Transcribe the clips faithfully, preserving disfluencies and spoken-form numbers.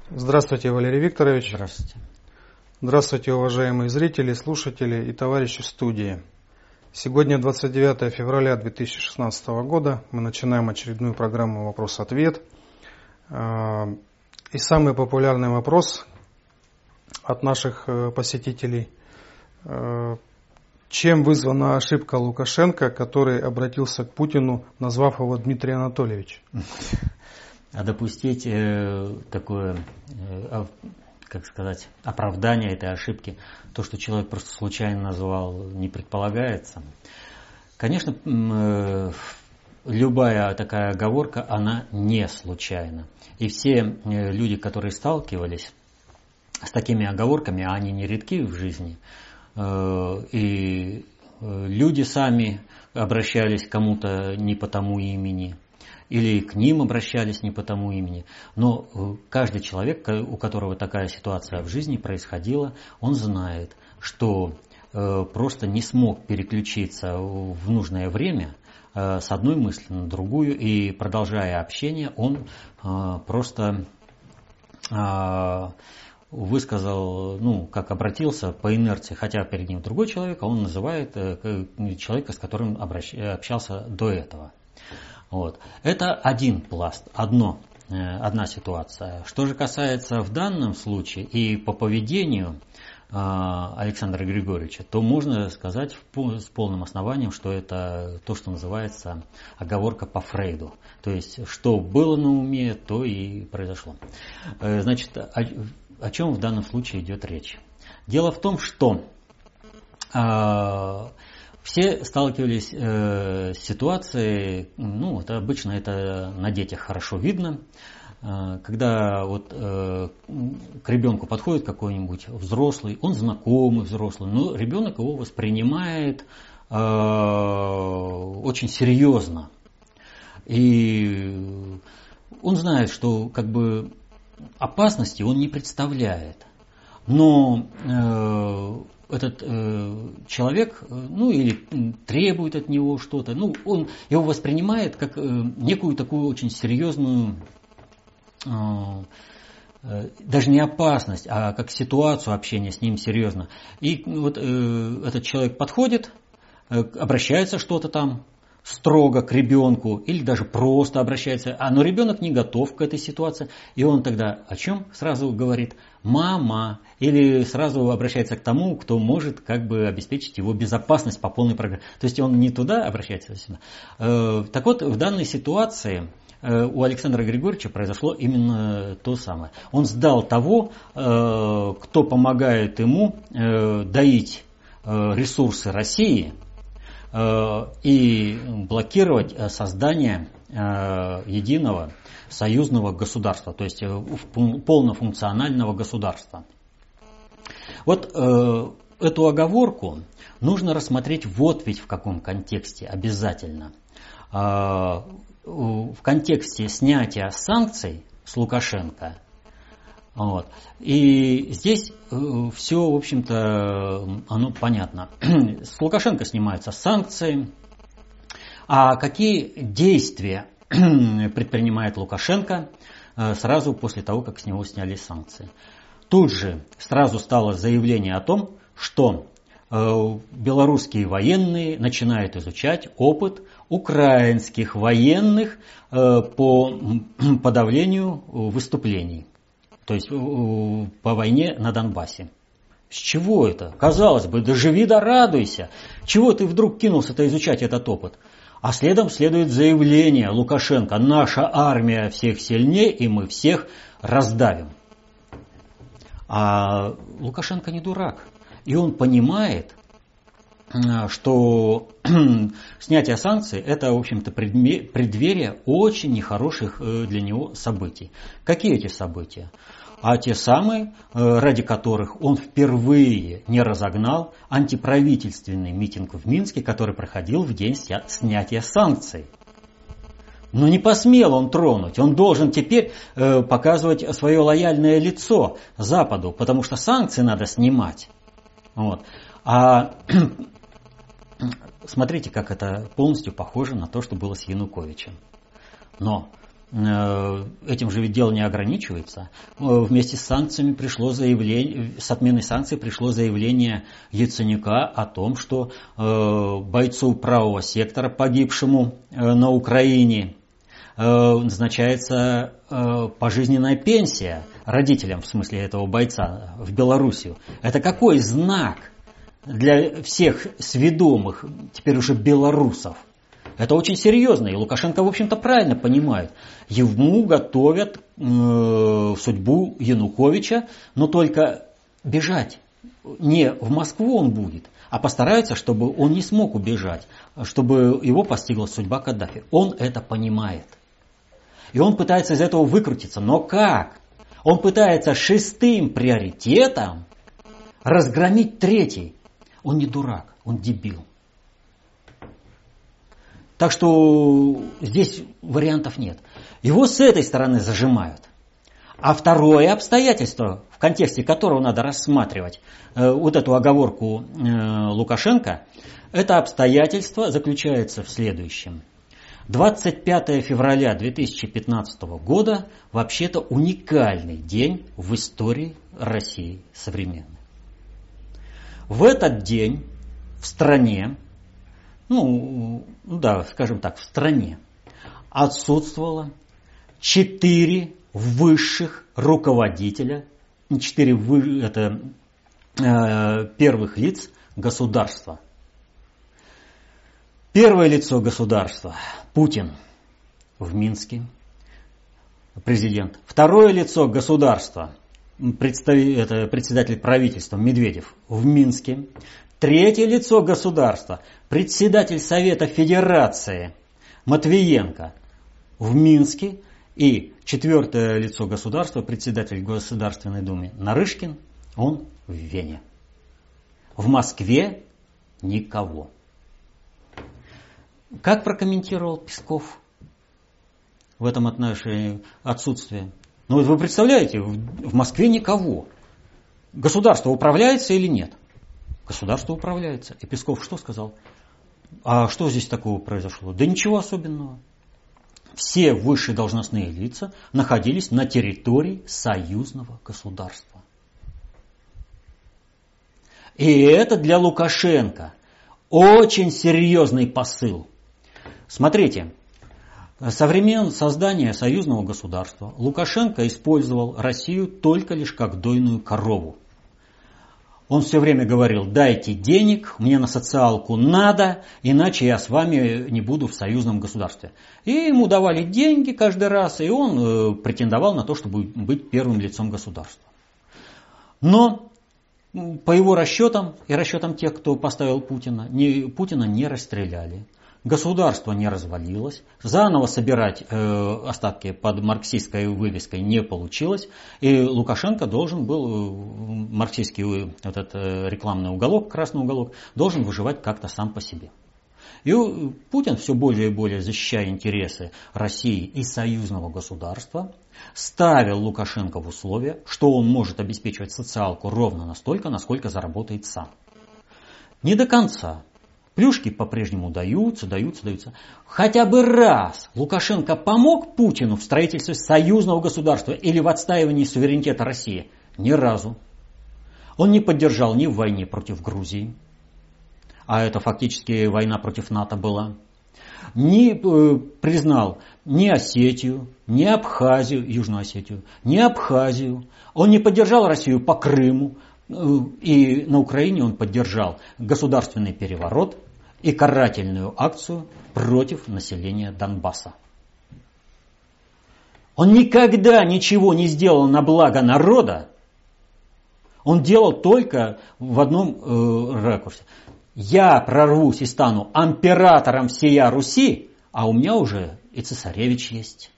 Здравствуйте, Валерий Викторович. Здравствуйте. Здравствуйте, уважаемые зрители, слушатели и товарищи в студии. Сегодня двадцать девятое февраля две тысячи шестнадцатого года. Мы начинаем очередную программу «Вопрос-ответ». И самый популярный вопрос от наших посетителей. Чем вызвана ошибка Лукашенко, который обратился к Путину, назвав его Дмитрий Анатольевич? А допустить э, такое, э, как сказать, оправдание этой ошибки, то, что человек просто случайно назвал, не предполагается. Конечно, э, любая такая оговорка, она не случайна. И все э, люди, которые сталкивались с такими оговорками, а они нередки в жизни, э, и э, люди сами обращались к кому-то не по тому имени, или к ним обращались не по тому имени. Но каждый человек, у которого такая ситуация в жизни происходила, он знает, что просто не смог переключиться в нужное время с одной мысли на другую, и продолжая общение, он просто высказал, ну, как обратился по инерции, хотя перед ним другой человек, а он называет человека, с которым общался до этого. Вот. Это один пласт, одно, одна ситуация. Что же касается в данном случае и по поведению Александра Григорьевича, то можно сказать с полным основанием, что это то, что называется оговорка по Фрейду. То есть, что было на уме, то и произошло. Значит, о, о чем в данном случае идет речь? Дело в том, что все сталкивались э, с ситуацией, ну, это обычно это на детях хорошо видно, э, когда вот э, к ребенку подходит какой-нибудь взрослый, он знакомый взрослый, но ребенок его воспринимает э, очень серьезно. И он знает, что как бы опасности он не представляет, но э, этот э, человек, ну, или требует от него что-то, ну, он его воспринимает как э, некую такую очень серьезную, э, э, даже не опасность, а как ситуацию общения с ним серьезно. И вот э, этот человек подходит, э, обращается что-то там строго к ребенку, или даже просто обращается, а но ребенок не готов к этой ситуации, и он тогда о чем сразу говорит? Мама, или сразу обращается к тому, кто может как бы обеспечить его безопасность по полной программе. То есть он не туда обращается, а сюда. Э, так вот, в данной ситуации э, у Александра Григорьевича произошло именно то самое. Он сдал того, э, кто помогает ему э, доить э, ресурсы России, и блокировать создание единого союзного государства, то есть полнофункционального государства. Вот эту оговорку нужно рассмотреть вот ведь в каком контексте обязательно. В контексте снятия санкций с Лукашенко. Вот. И здесь э, все, в общем-то, оно понятно. С Лукашенко снимаются санкции. А какие действия предпринимает Лукашенко э, сразу после того, как с него сняли санкции? Тут же сразу стало заявление о том, что э, белорусские военные начинают изучать опыт украинских военных э, по подавлению выступлений. То есть по войне на Донбассе. С чего это? Казалось бы, да живи да радуйся. Чего ты вдруг кинулся-то изучать этот опыт? А следом следует заявление Лукашенко: наша армия всех сильнее, и мы всех раздавим. А Лукашенко не дурак. И он понимает, что снятие санкций – это, в общем-то, преддверие очень нехороших для него событий. Какие эти события? А те самые, ради которых он впервые не разогнал антиправительственный митинг в Минске, который проходил в день снятия санкций. Но не посмел он тронуть. Он должен теперь показывать свое лояльное лицо Западу, потому что санкции надо снимать. Вот. А смотрите, как это полностью похоже на то, что было с Януковичем. Но этим же ведь дело не ограничивается. Вместе с санкциями пришло заявление, с отменой санкций пришло заявление Яценюка о том, что бойцу правого сектора, погибшему на Украине, назначается пожизненная пенсия родителям, в смысле этого бойца, в Белоруссию. Это какой знак для всех сведомых, теперь уже белорусов? Это очень серьезно, и Лукашенко, в общем-то, правильно понимает. Ему готовят э, судьбу Януковича, но только бежать не в Москву он будет, а постарается, чтобы он не смог убежать, чтобы его постигла судьба Каддафи. Он это понимает. И он пытается из этого выкрутиться. Но как? Он пытается шестым приоритетом разгромить третий. Он не дурак, он дебил. Так что здесь вариантов нет. Его с этой стороны зажимают. А второе обстоятельство, в контексте которого надо рассматривать э, вот эту оговорку э, Лукашенко, это обстоятельство заключается в следующем. двадцать пятое февраля две тысячи пятнадцатого года вообще-то уникальный день в истории России современной. В этот день в стране, ну да, скажем так, в стране отсутствовало четыре высших руководителя, четыре вы, это, э, первых лиц государства. Первое лицо государства – Путин в Минске, президент. Второе лицо государства – это председатель правительства Медведев в Минске. Третье лицо государства – председатель Совета Федерации Матвиенко в Минске. И четвертое лицо государства – председатель Государственной Думы Нарышкин, он в Вене. В Москве никого. Как прокомментировал Песков в этом отношении отсутствие? Ну, вы представляете, в Москве никого. Государство управляется или нет? Государство управляется. И Песков что сказал? А что здесь такого произошло? Да ничего особенного. Все высшие должностные лица находились на территории союзного государства. И это для Лукашенко очень серьезный посыл. Смотрите, со времен создания союзного государства Лукашенко использовал Россию только лишь как дойную корову. Он все время говорил: дайте денег, мне на социалку надо, иначе я с вами не буду в союзном государстве. И ему давали деньги каждый раз, и он э, претендовал на то, чтобы быть первым лицом государства. Но по его расчетам и расчетам тех, кто поставил Путина, не, Путина не расстреляли. Государство не развалилось, заново собирать э, остатки под марксистской вывеской не получилось, и Лукашенко должен был, э, марксистский этот, э, рекламный уголок, красный уголок, должен выживать как-то сам по себе. И Путин, все более и более защищая интересы России и союзного государства, ставил Лукашенко в условия, что он может обеспечивать социалку ровно настолько, насколько заработает сам. Не до конца. Плюшки по-прежнему даются, даются, даются. Хотя бы раз Лукашенко помог Путину в строительстве союзного государства или в отстаивании суверенитета России? Ни разу. Он не поддержал ни в войне против Грузии, а это фактически война против НАТО была, не э, признал ни Осетию, ни Абхазию, Южную Осетию, ни Абхазию. Он не поддержал Россию по Крыму, э, и на Украине он поддержал государственный переворот и карательную акцию против населения Донбасса. Он никогда ничего не сделал на благо народа, он делал только в одном э, ракурсе. Я прорвусь и стану императором всея Руси, а у меня уже и цесаревич есть.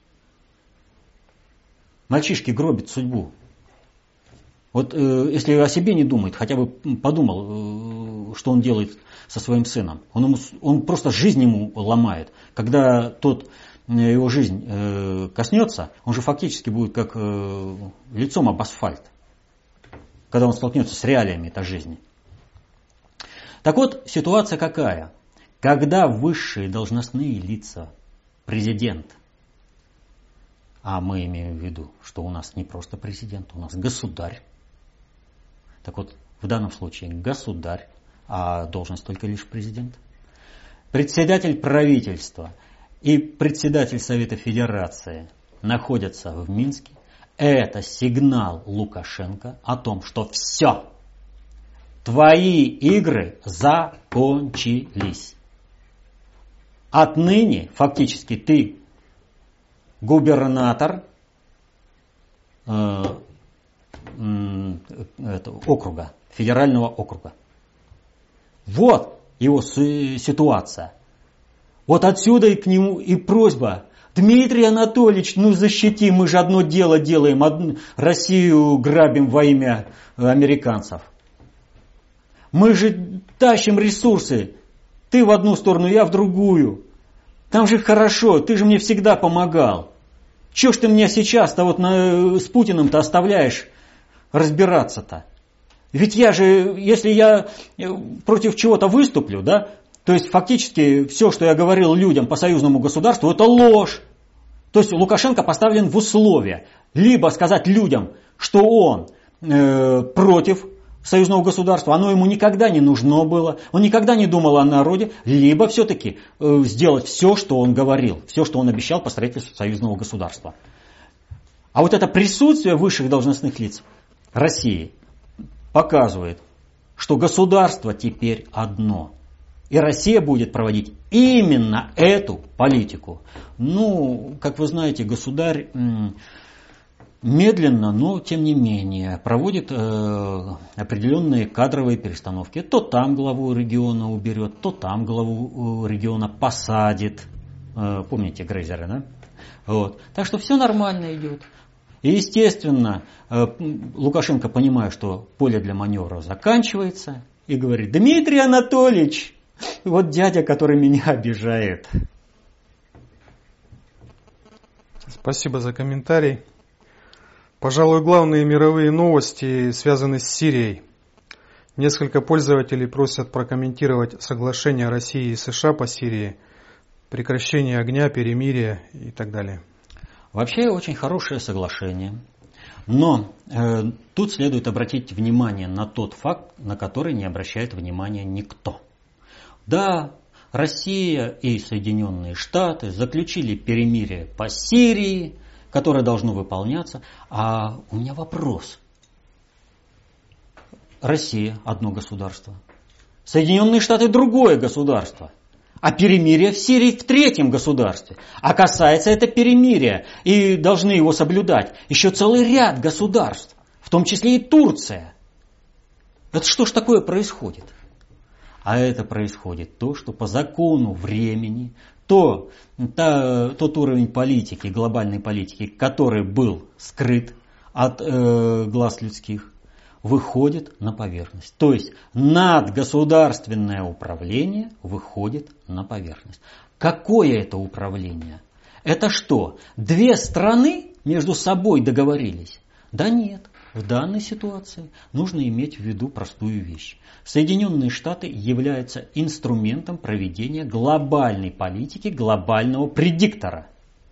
Мальчишки гробят судьбу. Вот э, если о себе не думает, хотя бы подумал, э, что он делает со своим сыном. Он, ему, он просто жизнь ему ломает. Когда тот, э, его жизнь э, коснется, он же фактически будет как э, лицом об асфальт. Когда он столкнется с реалиями этой жизни. Так вот, ситуация какая? Когда высшие должностные лица, президент, А мы имеем в виду, что у нас не просто президент, у нас государь. Так вот, в данном случае государь, а должность только лишь президент. Председатель правительства и председатель Совета Федерации находятся в Минске. Это сигнал Лукашенко о том, что все, твои игры закончились. Отныне фактически ты губернатор э, э, этого округа, федерального округа. Вот его ситуация. Вот отсюда и к нему и просьба. Дмитрий Анатольевич, ну защити, мы же одно дело делаем, одну, Россию грабим во имя американцев. Мы же тащим ресурсы. Ты в одну сторону, я в другую. Там же хорошо, ты же мне всегда помогал. Чего ж ты меня сейчас-то вот на, с Путиным-то оставляешь разбираться-то? Ведь я же, если я против чего-то выступлю, да, то есть фактически все, что я говорил людям по союзному государству, это ложь. То есть Лукашенко поставлен в условия либо сказать людям, что он э, против союзного государства, оно ему никогда не нужно было, он никогда не думал о народе, либо все-таки э, сделать все, что он говорил, все, что он обещал по строительству союзного государства. А вот это присутствие высших должностных лиц России показывает, что государство теперь одно. И Россия будет проводить именно эту политику. Ну, как вы знаете, государь медленно, но тем не менее проводит э, определенные кадровые перестановки. То там главу региона уберет, то там главу региона посадит. Э, помните Грейзера, да? Вот. Так что все нормально идет. И естественно, э, Лукашенко, понимая, что поле для маневра заканчивается, и говорит: Дмитрий Анатольевич, вот дядя, который меня обижает. Спасибо за комментарий. Пожалуй, главные мировые новости связаны с Сирией. Несколько пользователей просят прокомментировать соглашение России и США по Сирии, прекращение огня, перемирие и так далее. Вообще очень хорошее соглашение. Но э, тут следует обратить внимание на тот факт, на который не обращает внимания никто. Да, Россия и Соединенные Штаты заключили перемирие по Сирии, которое должно выполняться. А у меня вопрос. Россия – одно государство. Соединенные Штаты – другое государство. А перемирие в Сирии в третьем государстве. А касается это перемирия, и должны его соблюдать еще целый ряд государств, в том числе и Турция. Это что ж такое происходит? А это происходит то, что по закону времени, то, та, тот уровень политики, глобальной политики, который был скрыт от э, глаз людских, выходит на поверхность. То есть надгосударственное управление выходит на поверхность. Какое это управление? Это что, две страны между собой договорились? Да нет. В данной ситуации нужно иметь в виду простую вещь. Соединенные Штаты являются инструментом проведения глобальной политики, глобального предиктора.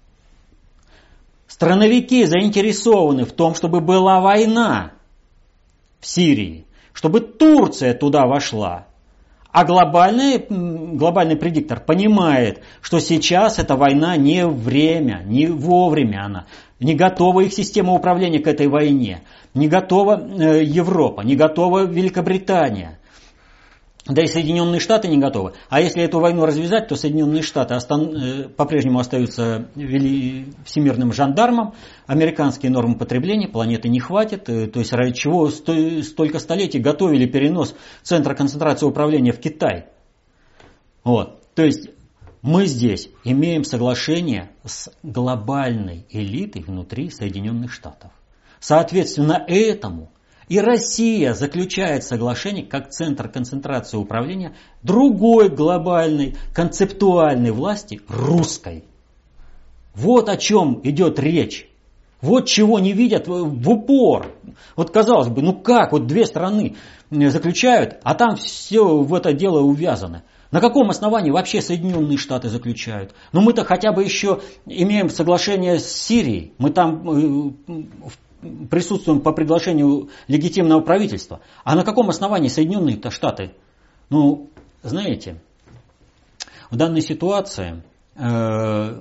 Страновики заинтересованы в том, чтобы была война в Сирии, чтобы Турция туда вошла. А глобальный, глобальный предиктор понимает, что сейчас эта война не время, не вовремя она. Не готова их система управления к этой войне. Не готова э, Европа, не готова Великобритания. Да и Соединенные Штаты не готовы. А если эту войну развязать, то Соединенные Штаты остан- э, по-прежнему остаются вели- всемирным жандармом. Американские нормы потребления планеты не хватит. Э, то есть ради чего сто- столько столетий готовили перенос центра концентрации управления в Китай. Вот. То есть мы здесь имеем соглашение с глобальной элитой внутри Соединенных Штатов. Соответственно, этому и Россия заключает соглашение как центр концентрации управления другой глобальной концептуальной власти, русской. Вот о чем идет речь. Вот чего не видят в упор. Вот казалось бы, ну как, вот две страны заключают, а там все в это дело увязано. На каком основании вообще Соединенные Штаты заключают? Ну мы-то хотя бы еще имеем соглашение с Сирией. Мы там э, присутствуем по предложению легитимного правительства. А на каком основании Соединенные Штаты? Ну, знаете, в данной ситуации э,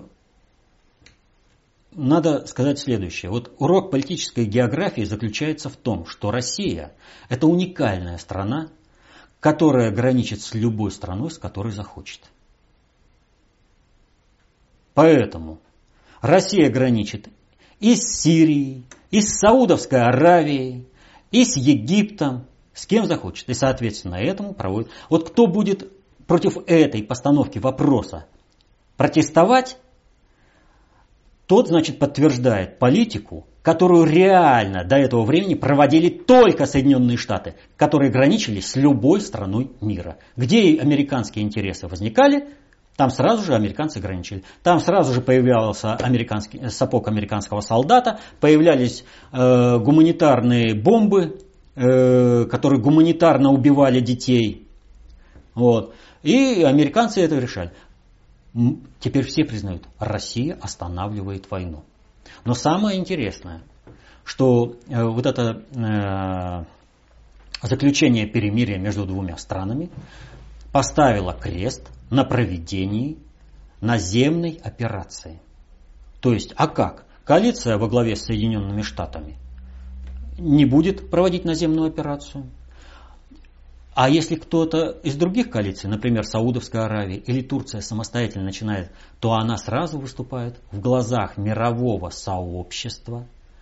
надо сказать следующее. Вот урок политической географии заключается в том, что Россия – это уникальная страна, которая граничит с любой страной, с которой захочет. Поэтому Россия граничит и с Сирией, и с Саудовской Аравией, и с Египтом, с кем захочет. И, соответственно, этому проводит. Вот кто будет против этой постановки вопроса протестовать, тот, значит, подтверждает политику, которую реально до этого времени проводили только Соединенные Штаты, которые граничили с любой страной мира. Где американские интересы возникали, там сразу же американцы граничили. Там сразу же появлялся американский, сапог американского солдата, появлялись э, гуманитарные бомбы, э, которые гуманитарно убивали детей. Вот. И американцы это решали. Теперь все признают, Россия останавливает войну. Но самое интересное, что э, вот это э, заключение перемирия между двумя странами поставило крест на проведении наземной операции. То есть, а как? Коалиция во главе с Соединенными Штатами не будет проводить наземную операцию. А если кто-то из других коалиций, например, Саудовская Аравия или Турция самостоятельно начинает, то она сразу выступает в глазах мирового сообщества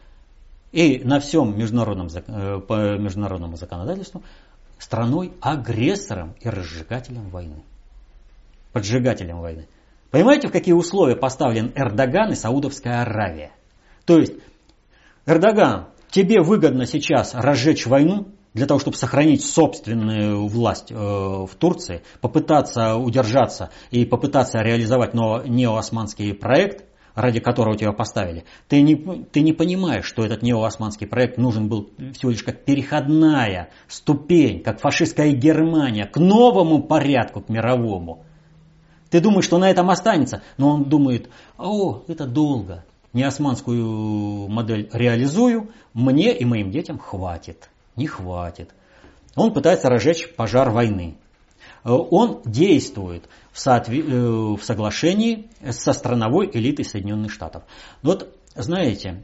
и на всем международном, по международному законодательству страной-агрессором и разжигателем войны. Поджигателем войны. Понимаете, в какие условия поставлен Эрдоган и Саудовская Аравия? То есть, Эрдоган, тебе выгодно сейчас разжечь войну, для того, чтобы сохранить собственную власть э, в Турции, попытаться удержаться и попытаться реализовать неоосманский проект, ради которого тебя поставили, ты не, ты не понимаешь, что этот неоосманский проект нужен был всего лишь как переходная ступень, как фашистская Германия, к новому порядку, к мировому. Ты думаешь, что на этом останется, но он думает, о, это долго, неосманскую модель реализую, мне и моим детям хватит. Не хватит. Он пытается разжечь пожар войны. Он действует в, соотве... в соглашении со страновой элитой Соединенных Штатов. Вот, знаете,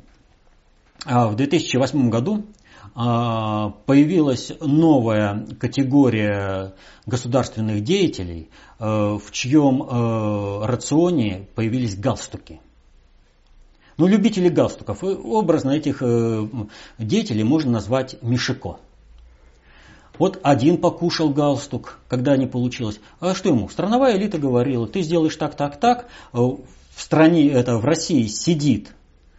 в две тысячи восьмом году появилась новая категория государственных деятелей, в чьем рационе появились галстуки. Ну, любители галстуков. Образно этих э, деятелей можно назвать Мишико. Вот один покушал галстук, когда не получилось. А что ему? Страновая элита говорила, ты сделаешь так, так, так. В стране, это в России сидит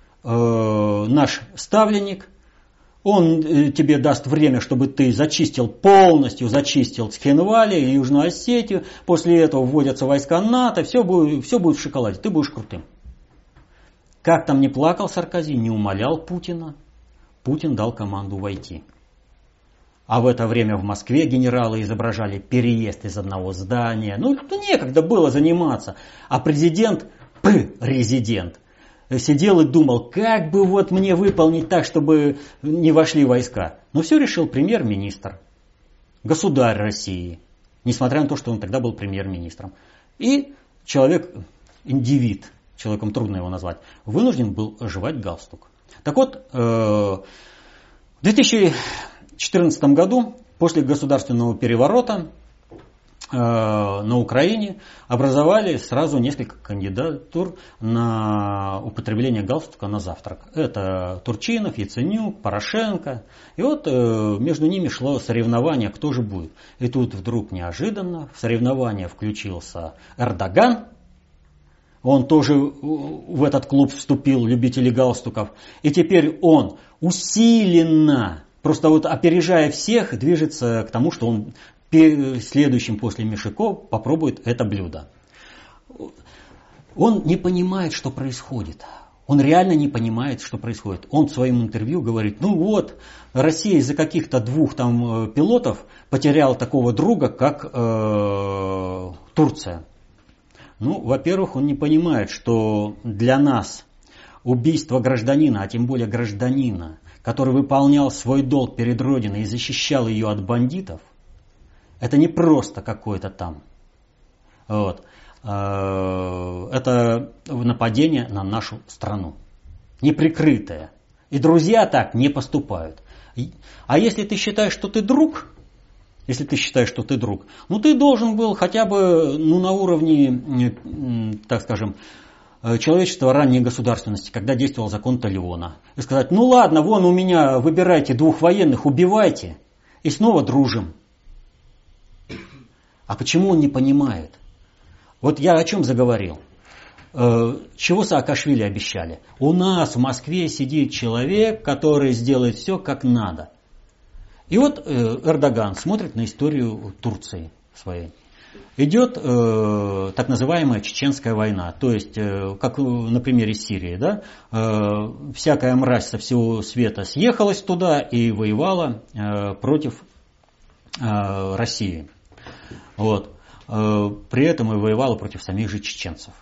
э, наш ставленник. Он э, тебе даст время, чтобы ты зачистил, полностью зачистил Цхинвали и Южную Осетию. После этого вводятся войска НАТО. Все будет, все будет в шоколаде. Ты будешь крутым. Как там не плакал Саркози, не умолял Путина, Путин дал команду войти. А в это время в Москве генералы изображали переезд из одного здания. Ну, некогда было заниматься. А президент, президент, сидел и думал, как бы вот мне выполнить так, чтобы не вошли войска. Но все решил премьер-министр, государь России, несмотря на то, что он тогда был премьер-министром. И человек, индивид, человеком трудно его назвать, вынужден был жевать галстук. Так вот, в две тысячи четырнадцатом году, после государственного переворота на Украине, образовали сразу несколько кандидатур на употребление галстука на завтрак. Это Турчинов, Яценюк, Порошенко. И вот между ними шло соревнование, кто же будет. И тут вдруг неожиданно в соревнование включился Эрдоган. Он тоже в этот клуб вступил, любители галстуков. И теперь он усиленно, просто вот опережая всех, движется к тому, что он следующим после Мишико попробует это блюдо. Он не понимает, что происходит. Он реально не понимает, что происходит. Он в своем интервью говорит, ну вот, Россия из-за каких-то двух там пилотов потеряла такого друга, как э, Турция. Ну, во-первых, он не понимает, что для нас убийство гражданина, а тем более гражданина, который выполнял свой долг перед Родиной и защищал ее от бандитов, это не просто какое-то там. Вот. Это нападение на нашу страну. Неприкрытое. И друзья так не поступают. А если ты считаешь, что ты друг, если ты считаешь, что ты друг, ну ты должен был хотя бы ну, на уровне, так скажем, человечества ранней государственности, когда действовал закон Талиона. И сказать, ну ладно, вон у меня выбирайте двух военных, убивайте, и снова дружим. А почему он не понимает? Вот я о чем заговорил. Чего Саакашвили обещали? У нас в Москве сидит человек, который сделает все как надо. И вот Эрдоган смотрит на историю Турции своей. Идет э, так называемая Чеченская война. То есть, э, как на примере Сирии, да, э, всякая мразь со всего света съехалась туда и воевала э, против э, России. Вот. При этом и воевала против самих же чеченцев.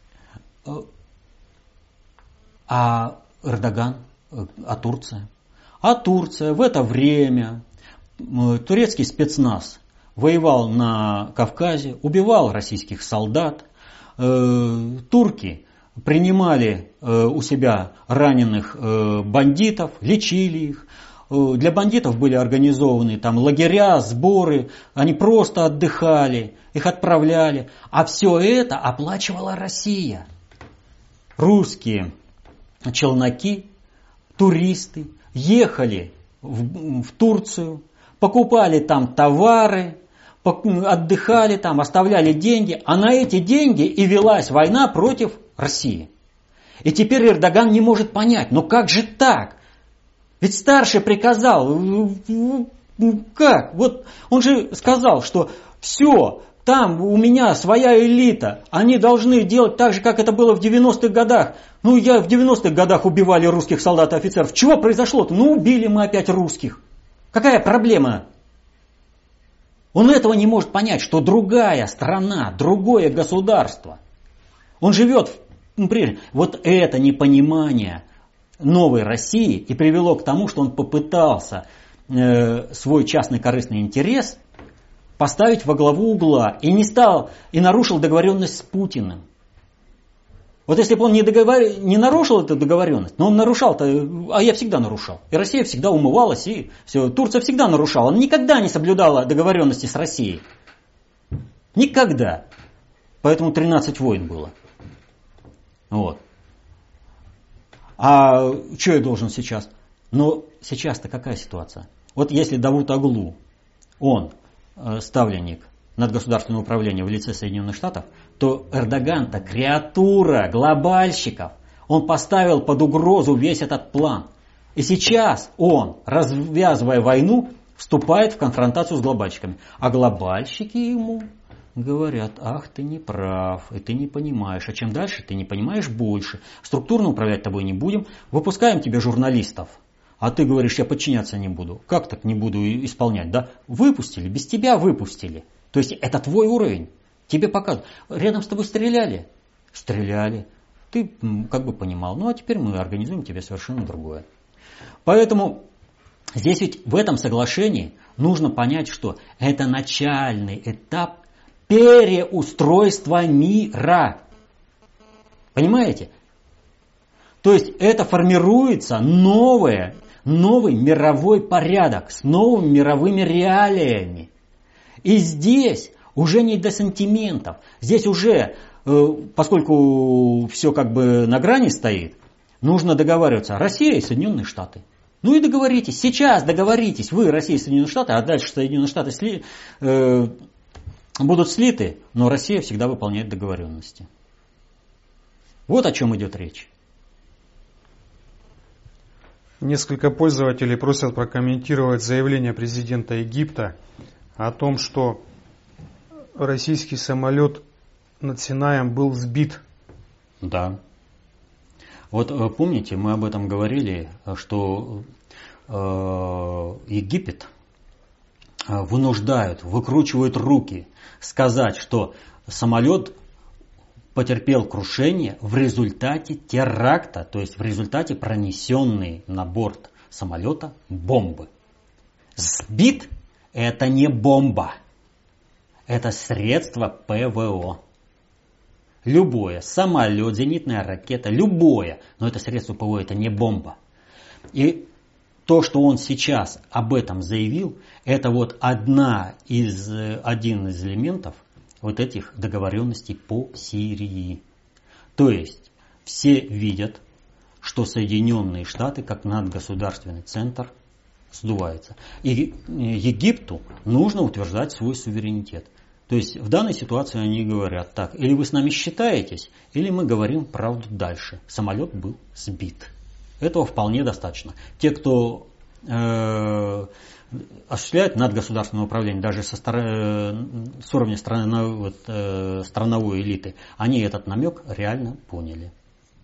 А Эрдоган, а Турция? А Турция в это время, турецкий спецназ воевал на Кавказе, убивал российских солдат. Турки принимали у себя раненых бандитов, лечили их. Для бандитов были организованы там лагеря, сборы, они просто отдыхали, их отправляли. А все это оплачивала Россия. Русские челноки, туристы ехали в, в Турцию, покупали там товары, отдыхали там, оставляли деньги, а на эти деньги и велась война против России. И теперь Эрдоган не может понять, ну как же так? Ведь старший приказал, как? Вот он же сказал, что все, там у меня своя элита, они должны делать так же, как это было в девяностых годах. Ну, я в девяностых годах убивали русских солдат и офицеров. Чего произошло-то? Ну, убили мы опять русских. Какая проблема? Он этого не может понять, что другая страна, другое государство. Он живет в... Вот это непонимание новой России и привело к тому, что он попытался э, свой частный корыстный интерес поставить во главу угла и не стал, и нарушил договоренность с Путиным. Вот если бы он не, договор... не нарушил эту договоренность, но он нарушал-то, а я всегда нарушал. И Россия всегда умывалась, и все. Турция всегда нарушала. Она никогда не соблюдала договоренности с Россией. Никогда. Поэтому тринадцать войн было. Вот. А что я должен сейчас? Но сейчас-то какая ситуация? Вот если Давут Оглу, он э, ставленник надгосударственного управления в лице Соединенных Штатов, то Эрдоган-то креатура глобальщиков. Он поставил под угрозу весь этот план. И сейчас он, развязывая войну, вступает в конфронтацию с глобальщиками. А глобальщики ему говорят, ах, ты не прав, и ты не понимаешь. А чем дальше, ты не понимаешь больше. Структурно управлять тобой не будем. Выпускаем тебе журналистов. А ты говоришь, я подчиняться не буду. Как так не буду исполнять, да? Выпустили, без тебя выпустили. То есть это твой уровень. Тебе показывают. Рядом с тобой стреляли? Стреляли. Ты как бы понимал. Ну а теперь мы организуем тебе совершенно другое. Поэтому здесь ведь в этом соглашении нужно понять, что это начальный этап переустройства мира. Понимаете? То есть это формируется новое, новый мировой порядок с новыми мировыми реалиями. И здесь уже не до сантиментов. Здесь уже, поскольку все как бы на грани стоит, нужно договариваться. Россия и Соединенные Штаты. Ну и договоритесь. Сейчас договоритесь. Вы, Россия и Соединенные Штаты, а дальше Соединенные Штаты сли, э, будут слиты, но Россия всегда выполняет договоренности. Вот о чем идет речь. Несколько пользователей просят прокомментировать заявление президента Египта о том, что российский самолет над Синаем был сбит. Да. Вот помните, мы об этом говорили, что э, Египет вынуждают, выкручивают руки сказать, что самолет потерпел крушение в результате теракта, то есть в результате пронесенной на борт самолета бомбы. Сбит – это не бомба, это средство ПВО. Любое, самолет, зенитная ракета, любое, но это средство ПВО, это не бомба. И то, что он сейчас об этом заявил, это вот одна из, один из элементов вот этих договоренностей по Сирии. То есть все видят, что Соединенные Штаты, как надгосударственный центр, сдуваются. И Египту нужно утверждать свой суверенитет. То есть в данной ситуации они говорят так: или вы с нами считаетесь, или мы говорим правду дальше. Самолет был сбит. Этого вполне достаточно. Те, кто э, осуществляет надгосударственное управление, даже со стор... с уровня страны... вот, э, страновой элиты, они этот намек реально поняли.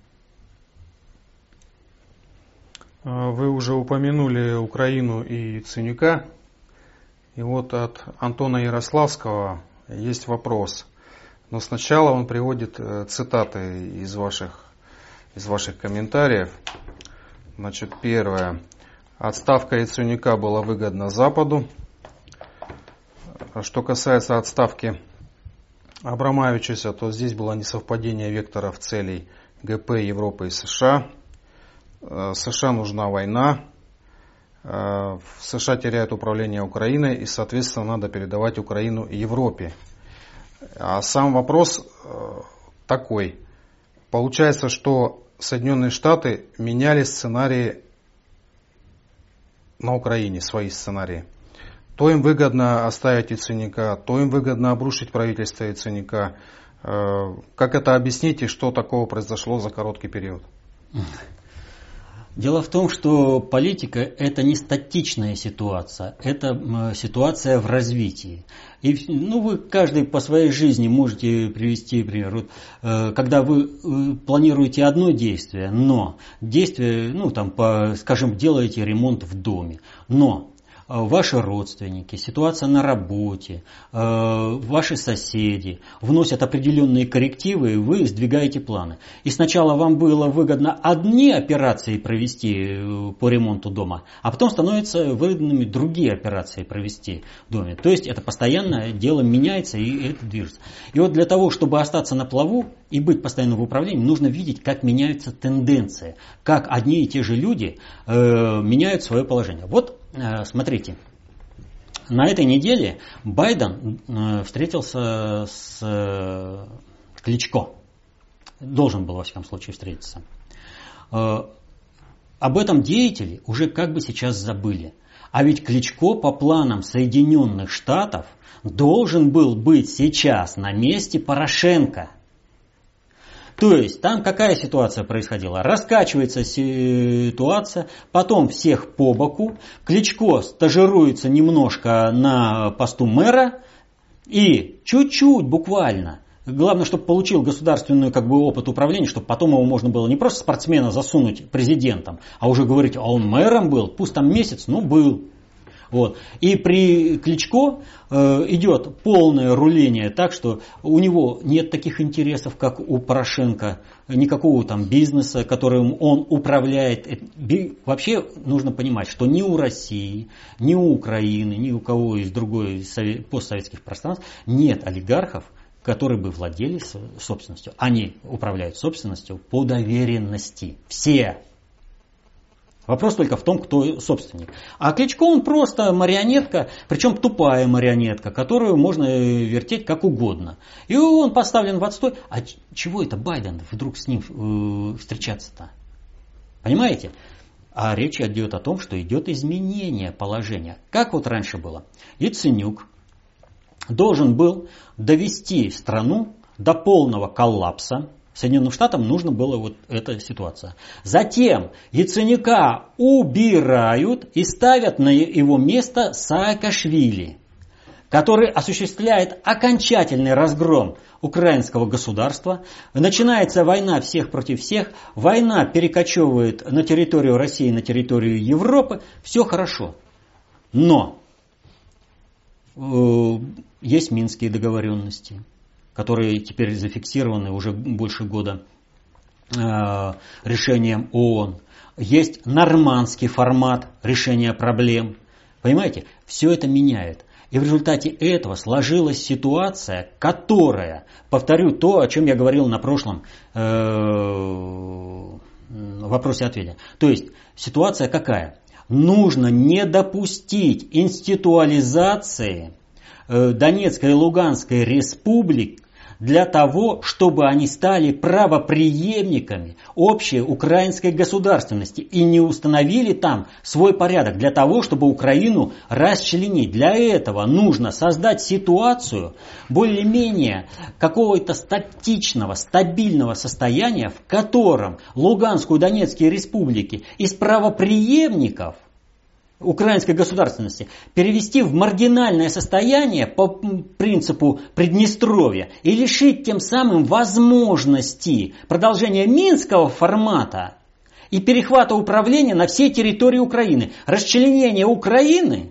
Вы уже упомянули Украину и Яценюка. И вот от Антона Ярославского есть вопрос. Но сначала он приводит цитаты из ваших, из ваших комментариев. Значит, первое. Отставка Яценюка была выгодна Западу. Что касается отставки Абрамовичуса, то здесь было несовпадение векторов целей ГП, Европы и США. США нужна война. США теряют управление Украиной и, соответственно, надо передавать Украину Европе. А сам вопрос такой. Получается, что Соединенные Штаты меняли сценарии на Украине, свои сценарии. То им выгодно оставить Яценюка, то им выгодно обрушить правительство Яценюка. Как это объяснить и что такого произошло за короткий период? Дело в том, что политика – это не статичная ситуация, это ситуация в развитии. И ну, вы каждый по своей жизни можете привести пример. Вот, когда вы планируете одно действие, но действие, ну там, по, скажем, делаете ремонт в доме, но ваши родственники, ситуация на работе, ваши соседи вносят определенные коррективы, и вы сдвигаете планы. И сначала вам было выгодно одни операции провести по ремонту дома, а потом становятся выгодными другие операции провести в доме. То есть это постоянно дело меняется и это движется. И вот для того, чтобы остаться на плаву и быть постоянно в управлении, нужно видеть, как меняются тенденции, как одни и те же люди э, меняют свое положение. Вот смотрите, на этой неделе Байден встретился с Кличко. Должен был, во всяком случае, встретиться. Об этом деятели уже как бы сейчас забыли. А ведь Кличко по планам Соединенных Штатов должен был быть сейчас на месте Порошенко. То есть там какая ситуация происходила? Раскачивается ситуация, потом всех по боку, Кличко стажируется немножко на посту мэра и чуть-чуть буквально, главное, чтобы получил государственный как бы, опыт управления, чтобы потом его можно было не просто спортсмена засунуть президентом, а уже говорить, а он мэром был, пусть там месяц, но был. Вот. И при Кличко э, идет полное руление так, что у него нет таких интересов, как у Порошенко, никакого там бизнеса, которым он управляет. Вообще нужно понимать, что ни у России, ни у Украины, ни у кого из другой постсоветских пространств нет олигархов, которые бы владели собственностью. Они управляют собственностью по доверенности. Все. Вопрос только в том, кто собственник. А Кличко он просто марионетка, причем тупая марионетка, которую можно вертеть как угодно. И он поставлен в отстой. А чего это Байден вдруг с ним э, встречаться-то? Понимаете? А речь идет о том, что идет изменение положения. Как вот раньше было? Яценюк должен был довести страну до полного коллапса. Соединенным Штатам нужно было вот эта ситуация. Затем Яценюка убирают и ставят на его место Саакашвили, который осуществляет окончательный разгром украинского государства. Начинается война всех против всех, война перекочевывает на территорию России, на территорию Европы, все хорошо. Но э, есть Минские договоренности, которые теперь зафиксированы уже больше года э, решением ООН. Есть нормандский формат решения проблем. Понимаете, все это меняет. И в результате этого сложилась ситуация, которая, повторю то, о чем я говорил на прошлом э, вопросе-ответе. То есть ситуация какая? Нужно не допустить институализации э, Донецкой и Луганской республик для того, чтобы они стали правопреемниками общей украинской государственности и не установили там свой порядок для того, чтобы Украину расчленить. Для этого нужно создать ситуацию более-менее какого-то статичного, стабильного состояния, в котором Луганскую и Донецкие республики из правопреемников украинской государственности перевести в маргинальное состояние по принципу Приднестровья и лишить тем самым возможности продолжения минского формата и перехвата управления на всей территории Украины. Расчленение Украины,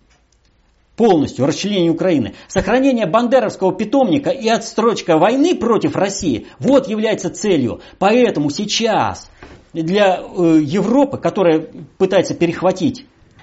полностью расчленение Украины, сохранение бандеровского питомника и отстрочка войны против России, вот является целью. Поэтому сейчас для э, Европы, которая пытается перехватить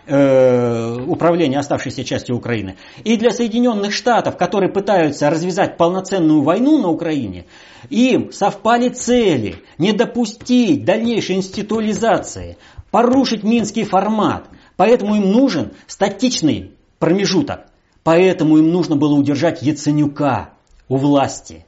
управления оставшейся частью Украины, и для Соединенных Штатов, которые пытаются развязать полноценную войну на Украине, им совпали цели не допустить дальнейшей институализации, порушить Минский формат. Поэтому им нужен статичный промежуток. Поэтому им нужно было удержать Яценюка у власти.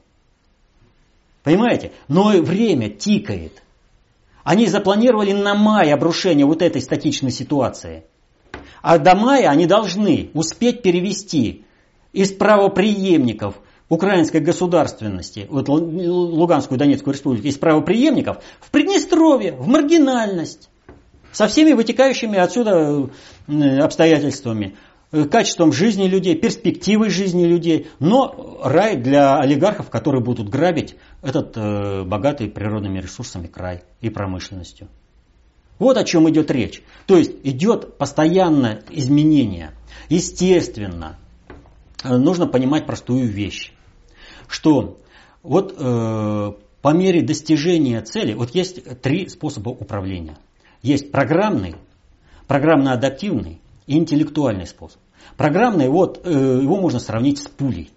Понимаете? Но время тикает. Они запланировали на май обрушение вот этой статичной ситуации. А до мая они должны успеть перевести из правопреемников украинской государственности, вот Луганскую и Донецкую республику, из правопреемников в Приднестровье, в маргинальность. Со всеми вытекающими отсюда обстоятельствами, качеством жизни людей, перспективой жизни людей, но рай для олигархов, которые будут грабить этот э, богатый природными ресурсами край и промышленностью. Вот о чем идет речь. То есть идет постоянное изменение. Естественно, нужно понимать простую вещь, что вот э, по мере достижения цели, вот есть три способа управления. Есть программный, программно-адаптивный и интеллектуальный способ. Программный, вот э, его можно сравнить с пулей.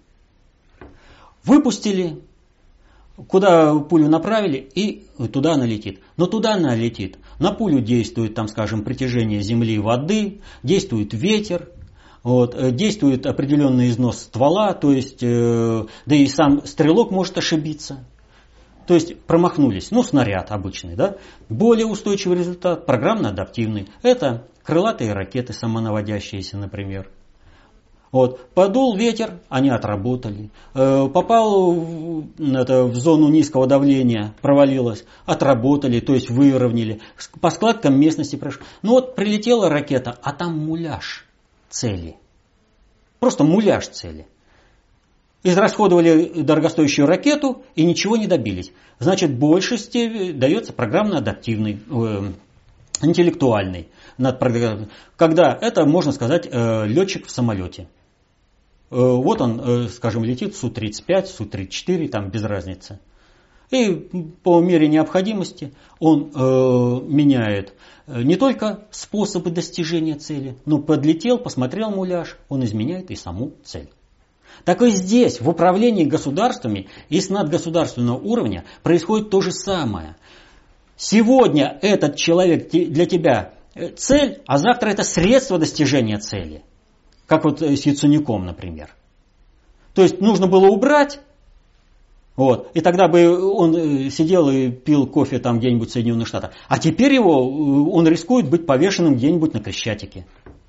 Выпустили, куда пулю направили, и туда она летит. Но туда она летит. На пулю действует, там, скажем, притяжение земли и воды, действует ветер, вот, действует определенный износ ствола, то есть, э, да и сам стрелок может ошибиться. То есть промахнулись, ну снаряд обычный, да. Более устойчивый результат, программно-адаптивный. Это крылатые ракеты самонаводящиеся, например. Вот, подул ветер, они отработали. Э, попал в, это, в зону низкого давления, провалилось, отработали, то есть выровняли. По складкам местности прошло. Ну вот прилетела ракета, а там муляж цели. Просто муляж цели. Израсходовали дорогостоящую ракету и ничего не добились. Значит, большести дается программно-адаптивный, э, интеллектуальный. Когда это, можно сказать, э, летчик в самолете. Вот он, скажем, летит Су тридцать пять, Су тридцать четыре, там без разницы. И по мере необходимости он э, меняет не только способы достижения цели, но подлетел, посмотрел муляж, он изменяет и саму цель. Так и здесь, в управлении государствами и с надгосударственного уровня происходит то же самое. Сегодня этот человек для тебя цель, а завтра это средство достижения цели. Как вот с Яценюком, например. То есть нужно было убрать, вот, и тогда бы он сидел и пил кофе там где-нибудь в Соединенных Штатах. А теперь его, он рискует быть повешенным где-нибудь на Крещатике.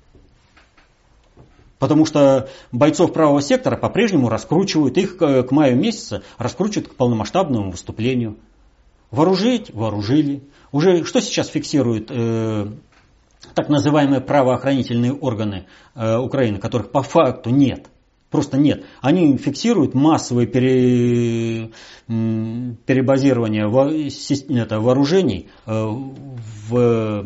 Потому что бойцов правого сектора по-прежнему раскручивают, их к маю месяца раскручивают к полномасштабному выступлению. Вооружить, вооружили. Уже что сейчас фиксирует э, так называемые правоохранительные органы э, Украины, которых по факту нет. Просто нет. Они фиксируют массовое пере, перебазирование это, вооружений в,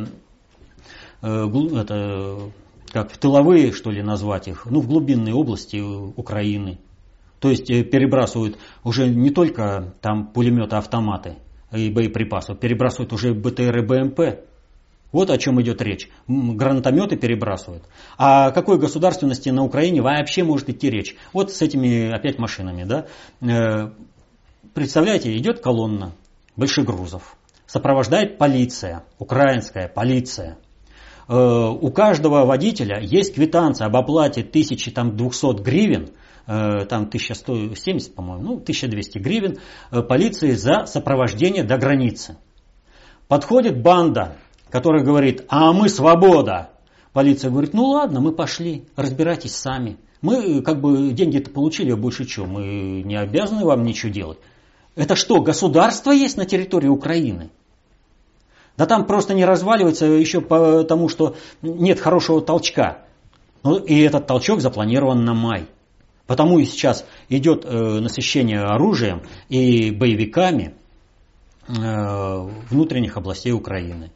это, как, в тыловые, что ли, назвать их, ну, в глубинные области Украины. То есть перебрасывают уже не только там пулеметы, автоматы и боеприпасы, перебрасывают уже БТР и БМП. Вот о чем идет речь. Гранатометы перебрасывают. А о какой государственности на Украине вообще может идти речь? Вот с этими опять машинами. Да? Представляете, идет колонна большегрузов. Сопровождает полиция, украинская полиция. У каждого водителя есть квитанция об оплате тысяча двести гривен, там тысяча сто семьдесят, по-моему, ну, тысяча двести гривен полиции за сопровождение до границы. Подходит банда, которая говорит: а мы свобода. Полиция говорит: ну ладно, мы пошли, разбирайтесь сами. Мы как бы деньги-то получили, а больше чего, мы не обязаны вам ничего делать. Это что, государство есть на территории Украины? Да там просто не разваливается еще потому, что нет хорошего толчка. Ну, и этот толчок запланирован на май. Потому и сейчас идет э, насыщение оружием и боевиками э, внутренних областей Украины.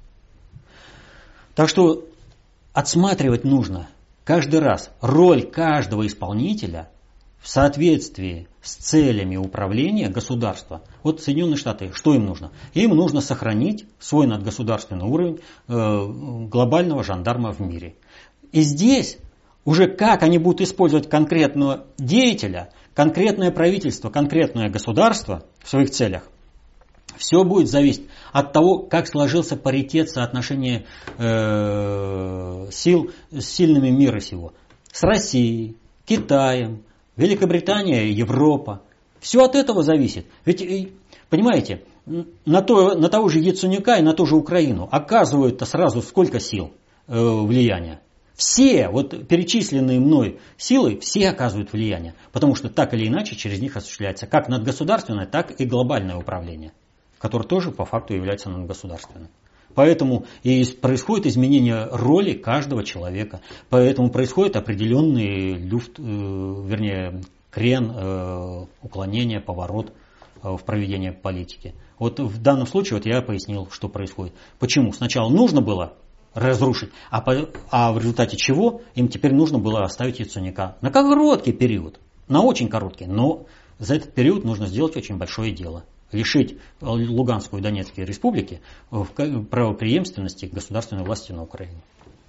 Так что отсматривать нужно каждый раз роль каждого исполнителя в соответствии с целями управления государства. Вот Соединенные Штаты, что им нужно? Им нужно сохранить свой надгосударственный уровень э, глобального жандарма в мире. И здесь уже как они будут использовать конкретного деятеля, конкретное правительство, конкретное государство в своих целях, все будет зависеть от того, как сложился паритет соотношения э, сил с сильными мира сего. С Россией, Китаем, Великобритания, Европа. Все от этого зависит. Ведь, понимаете, на, то, на того же Яценюка и на ту же Украину оказывают-то сразу сколько сил э, влияния. Все вот перечисленные мной силы, все оказывают влияние. Потому что так или иначе через них осуществляется как надгосударственное, так и глобальное управление, которое тоже по факту является надгосударственным. Поэтому и происходит изменение роли каждого человека. Поэтому происходит определенный люфт, э, вернее, крен, э, уклонение, поворот э, в проведении политики. Вот в данном случае вот я пояснил, что происходит. Почему? Сначала нужно было разрушить, а, по, а в результате чего им теперь нужно было оставить Яценюка. На короткий период, на очень короткий, но за этот период нужно сделать очень большое дело. Лишить Луганскую и Донецкую республики правопреемственности государственной власти на Украине.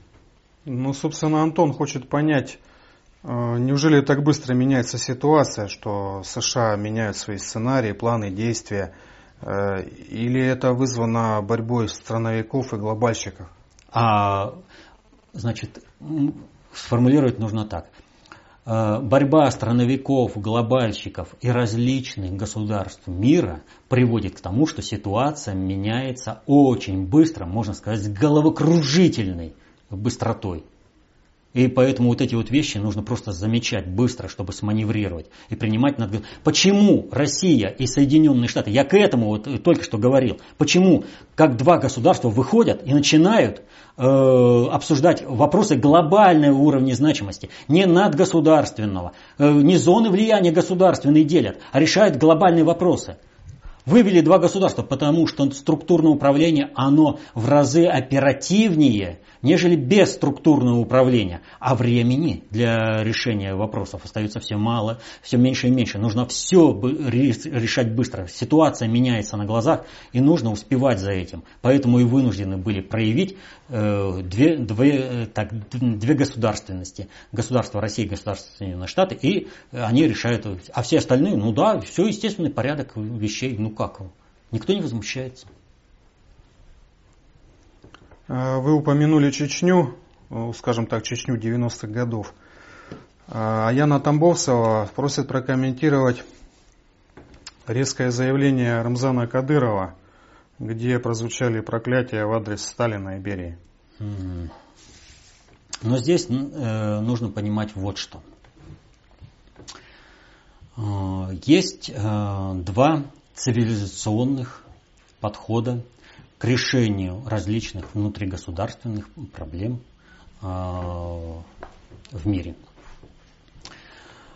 Ну, собственно, Антон хочет понять, неужели так быстро меняется ситуация, что США меняют свои сценарии, планы, действия, или это вызвано борьбой страновиков и глобальщиков? А, значит, сформулировать нужно так. Борьба страновиков, глобальщиков и различных государств мира приводит к тому, что ситуация меняется очень быстро, можно сказать, с головокружительной быстротой. И поэтому вот эти вот вещи нужно просто замечать быстро, чтобы сманеврировать и принимать над... Почему Россия и Соединенные Штаты, я к этому вот только что говорил, почему как два государства выходят и начинают э, обсуждать вопросы глобального уровня значимости, не надгосударственного, э, не зоны влияния государственные делят, а решают глобальные вопросы. Вывели два государства, потому что структурное управление, оно в разы оперативнее, нежели без структурного управления. А времени для решения вопросов остается все мало, все меньше и меньше. Нужно все решать быстро. Ситуация меняется на глазах, и нужно успевать за этим. Поэтому и вынуждены были проявить э, две, две, так, две государственности. Государство России и государство Соединенные Штаты. И они решают. А все остальные, ну да, все естественный порядок вещей. Ну как? Никто не возмущается. Вы упомянули Чечню, скажем так, Чечню девяностых годов. А Яна Тамбовцева просит прокомментировать резкое заявление Рамзана Кадырова, где прозвучали проклятия в адрес Сталина и Берии. Но здесь э, нужно понимать вот что. Есть э, два цивилизационных подхода к решению различных внутригосударственных проблем э, в мире.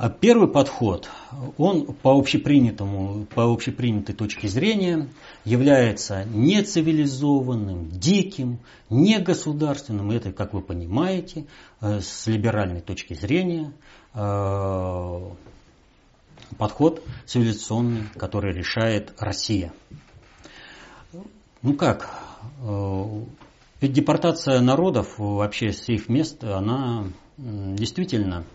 Первый подход, он по общепринятому, по общепринятой точке зрения является нецивилизованным, диким, негосударственным. Это, как вы понимаете, с либеральной точки зрения подход цивилизационный, который решает Россия. Ну как, ведь депортация народов вообще с их мест, она действительно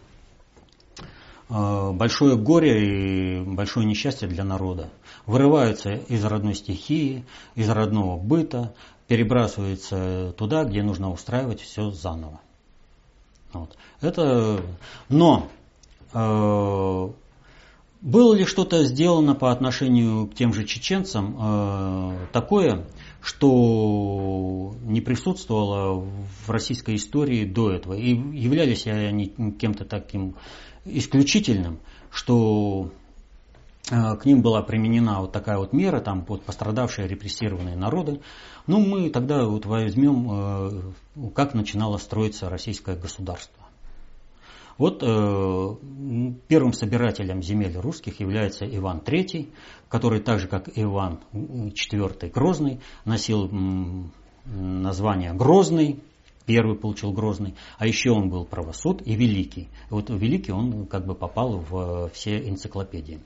большое горе и большое несчастье для народа. Вырываются из родной стихии, из родного быта, перебрасываются туда, где нужно устраивать все заново. Вот. Это... Но э, было ли что-то сделано по отношению к тем же чеченцам э, такое, что не присутствовало в российской истории до этого? И являлись ли они кем-то таким исключительным, что э, к ним была применена вот такая вот мера, там вот пострадавшие репрессированные народы. Ну, мы тогда вот возьмем, э, как начинало строиться российское государство. Вот э, первым собирателем земель русских является Иван Третий, который так же, как Иван Четвертый Грозный, носил м, название Грозный. Первый получил Грозный, а еще он был правосуд и великий. И вот великий он как бы попал в все энциклопедии.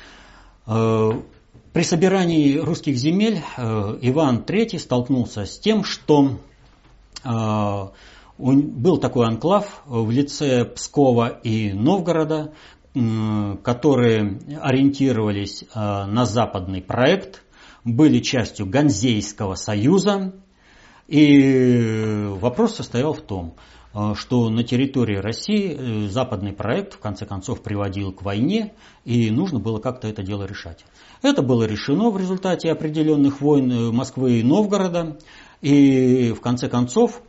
При собирании русских земель Иван Третий столкнулся с тем, что был такой анклав в лице Пскова и Новгорода, которые ориентировались на западный проект, были частью Ганзейского союза. И вопрос состоял в том, что на территории России западный проект в конце концов приводил к войне, и нужно было как-то это дело решать. Это было решено в результате определенных войн Москвы и Новгорода, и в конце концов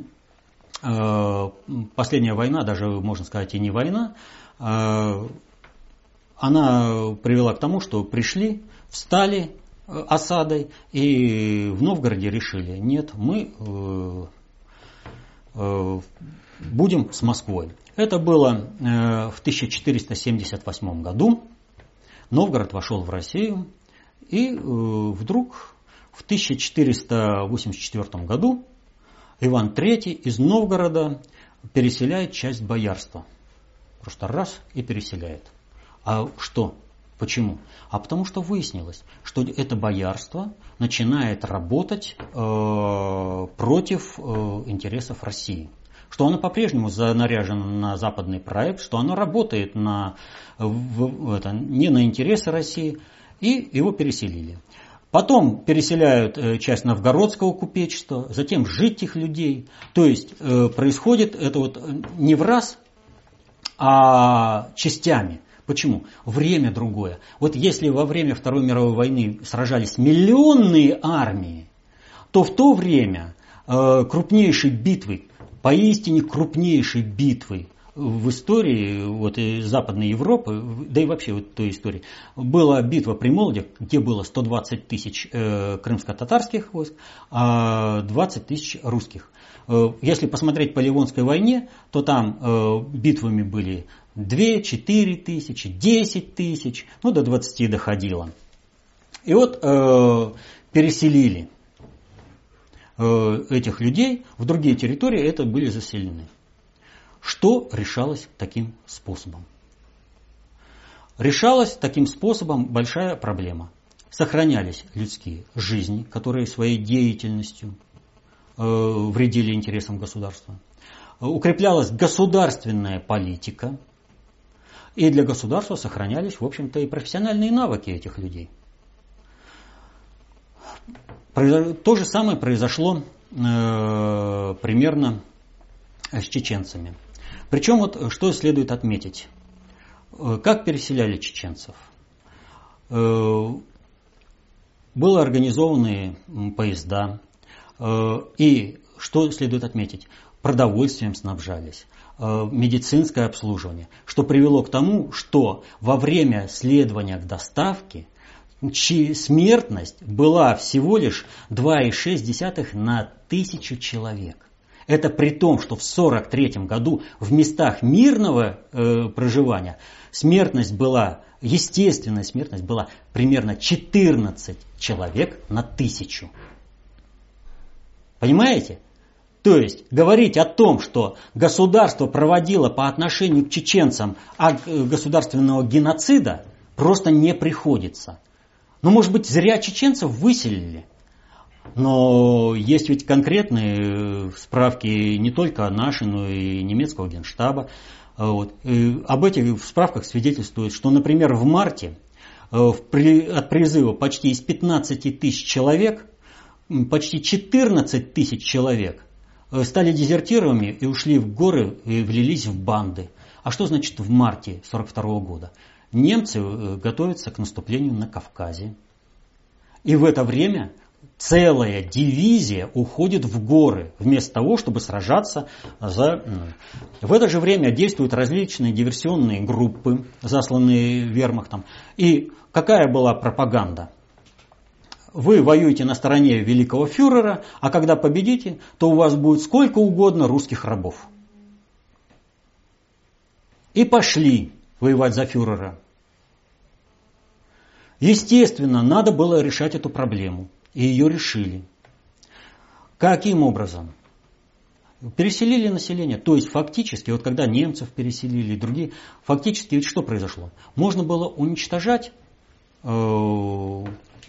последняя война, даже можно сказать и не война, она привела к тому, что пришли, встали осадой, и в Новгороде решили, нет, мы э, э, будем с Москвой. Это было э, в тысяча четыреста семьдесят восьмом году. Новгород вошел в Россию, и э, вдруг в тысяча четыреста восемьдесят четвёртом году Иван Третий из Новгорода переселяет часть боярства. Просто раз и переселяет. А что? Почему? А потому что выяснилось, что это боярство начинает работать э, против э, интересов России. Что оно по-прежнему занаряжено на западный проект, что оно работает на, в, это, не на интересы России, и его переселили. Потом переселяют э, часть новгородского купечества, затем житих людей. То есть э, происходит это вот не в раз, а частями. Почему? Время другое. Вот если во время Второй мировой войны сражались миллионные армии, то в то время э, крупнейшей битвой, поистине крупнейшей битвой в истории вот, Западной Европы, да и вообще вот той истории, была битва при Молоде, где было сто двадцать тысяч э, крымско-татарских войск, а двадцать тысяч русских. Э, если посмотреть по Ливонской войне, то там э, битвами были две-четыре тысячи, десять тысяч, ну до двадцати доходило. И вот э, переселили э, этих людей в другие территории, это были заселены. Что решалось таким способом? Решалась таким способом большая проблема. Сохранялись людские жизни, которые своей деятельностью э, вредили интересам государства. Укреплялась государственная политика. И для государства сохранялись, в общем-то, и профессиональные навыки этих людей. То же самое произошло э, примерно с чеченцами. Причем вот что следует отметить. Как переселяли чеченцев? Э, были организованы поезда. Э, и что следует отметить? Продовольствием снабжались. Медицинское обслуживание, что привело к тому, что во время следования к доставке смертность была всего лишь два целых шесть десятых на тысячу человек. Это при том, что в сорок третьем году в местах мирного э, проживания смертность была, естественная смертность была примерно четырнадцать человек на тысячу. Понимаете? То есть говорить о том, что государство проводило по отношению к чеченцам акт государственного геноцида, просто не приходится. Ну, может быть, зря чеченцев выселили. Но есть ведь конкретные справки не только наши, но и немецкого генштаба. Вот. И об этих справках свидетельствует, что, например, в марте от призыва почти из пятнадцати тысяч человек, почти четырнадцать тысяч человек стали дезертированными и ушли в горы и влились в банды. А что значит в марте сорок второго года? Немцы готовятся к наступлению на Кавказе. И в это время целая дивизия уходит в горы, вместо того, чтобы сражаться за... В это же время действуют различные диверсионные группы, засланные вермахтом. И какая была пропаганда? Вы воюете на стороне великого фюрера, а когда победите, то у вас будет сколько угодно русских рабов. И пошли воевать за фюрера. Естественно, надо было решать эту проблему. И ее решили. Каким образом? Переселили население. То есть фактически, вот когда немцев переселили, другие, фактически ведь что произошло? Можно было уничтожать э,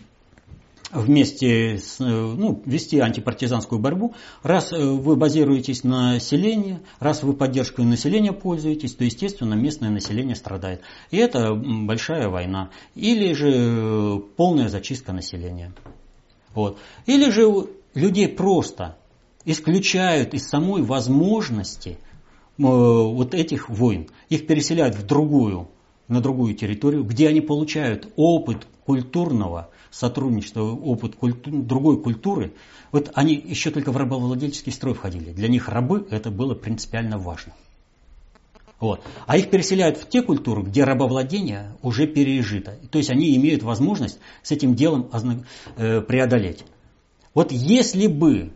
вместе с, ну, вести антипартизанскую борьбу. Раз вы базируетесь на населении, раз вы поддержкой населения пользуетесь, то, естественно, местное население страдает. И это большая война. Или же полная зачистка населения. Вот. Или же людей просто исключают из самой возможности э, вот этих войн. Их переселяют в другую, на другую территорию, где они получают опыт культурного сотрудничества, опыт культу, другой культуры. Вот они еще только в рабовладельческий строй входили. Для них рабы это было принципиально важно. Вот. А их переселяют в те культуры, где рабовладение уже пережито. То есть они имеют возможность с этим делом преодолеть. Вот если бы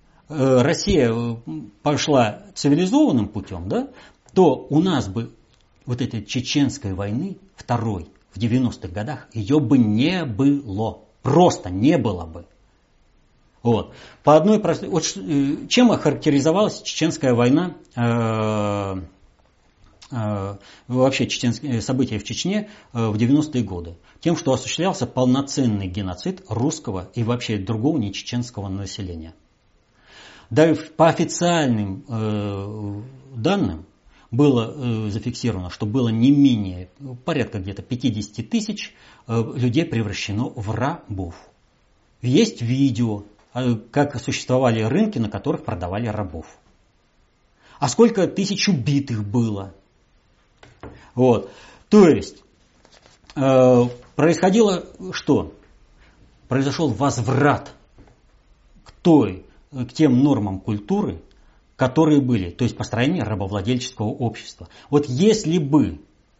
Россия пошла цивилизованным путем, да, то у нас бы вот этой чеченской войны, второй, в девяностых годах, ее бы не было. Просто не было бы. Вот. По одной простой... Вот, чем охарактеризовалась чеченская война, э, э, вообще чеченские события в Чечне э, в девяностые годы? Тем, что осуществлялся полноценный геноцид русского и вообще другого нечеченского населения. Да, по официальным э, данным было э, зафиксировано, что было не менее, порядка где-то пятьдесят тысяч э, людей превращено в рабов. Есть видео, э, как существовали рынки, на которых продавали рабов. А сколько тысяч убитых было. Вот. То есть, э, происходило что? Произошел возврат к той, к тем нормам культуры, которые были, то есть построение рабовладельческого общества. Вот если бы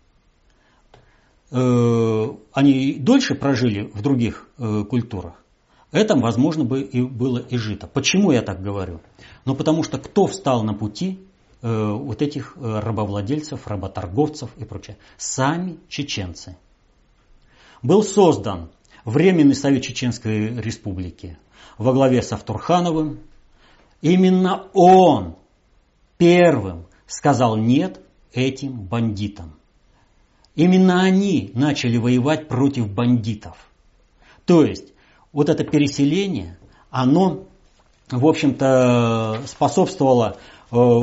э, они дольше прожили в других э, культурах, это, возможно, бы и было и жито. Почему я так говорю? Ну, потому что кто встал на пути э, вот этих э, рабовладельцев, работорговцев и прочее? Сами чеченцы. Был создан Временный Совет Чеченской Республики во главе с Автурхановым. Именно он первым сказал нет этим бандитам. Именно они начали воевать против бандитов. То есть вот это переселение, оно, в общем-то, способствовало э,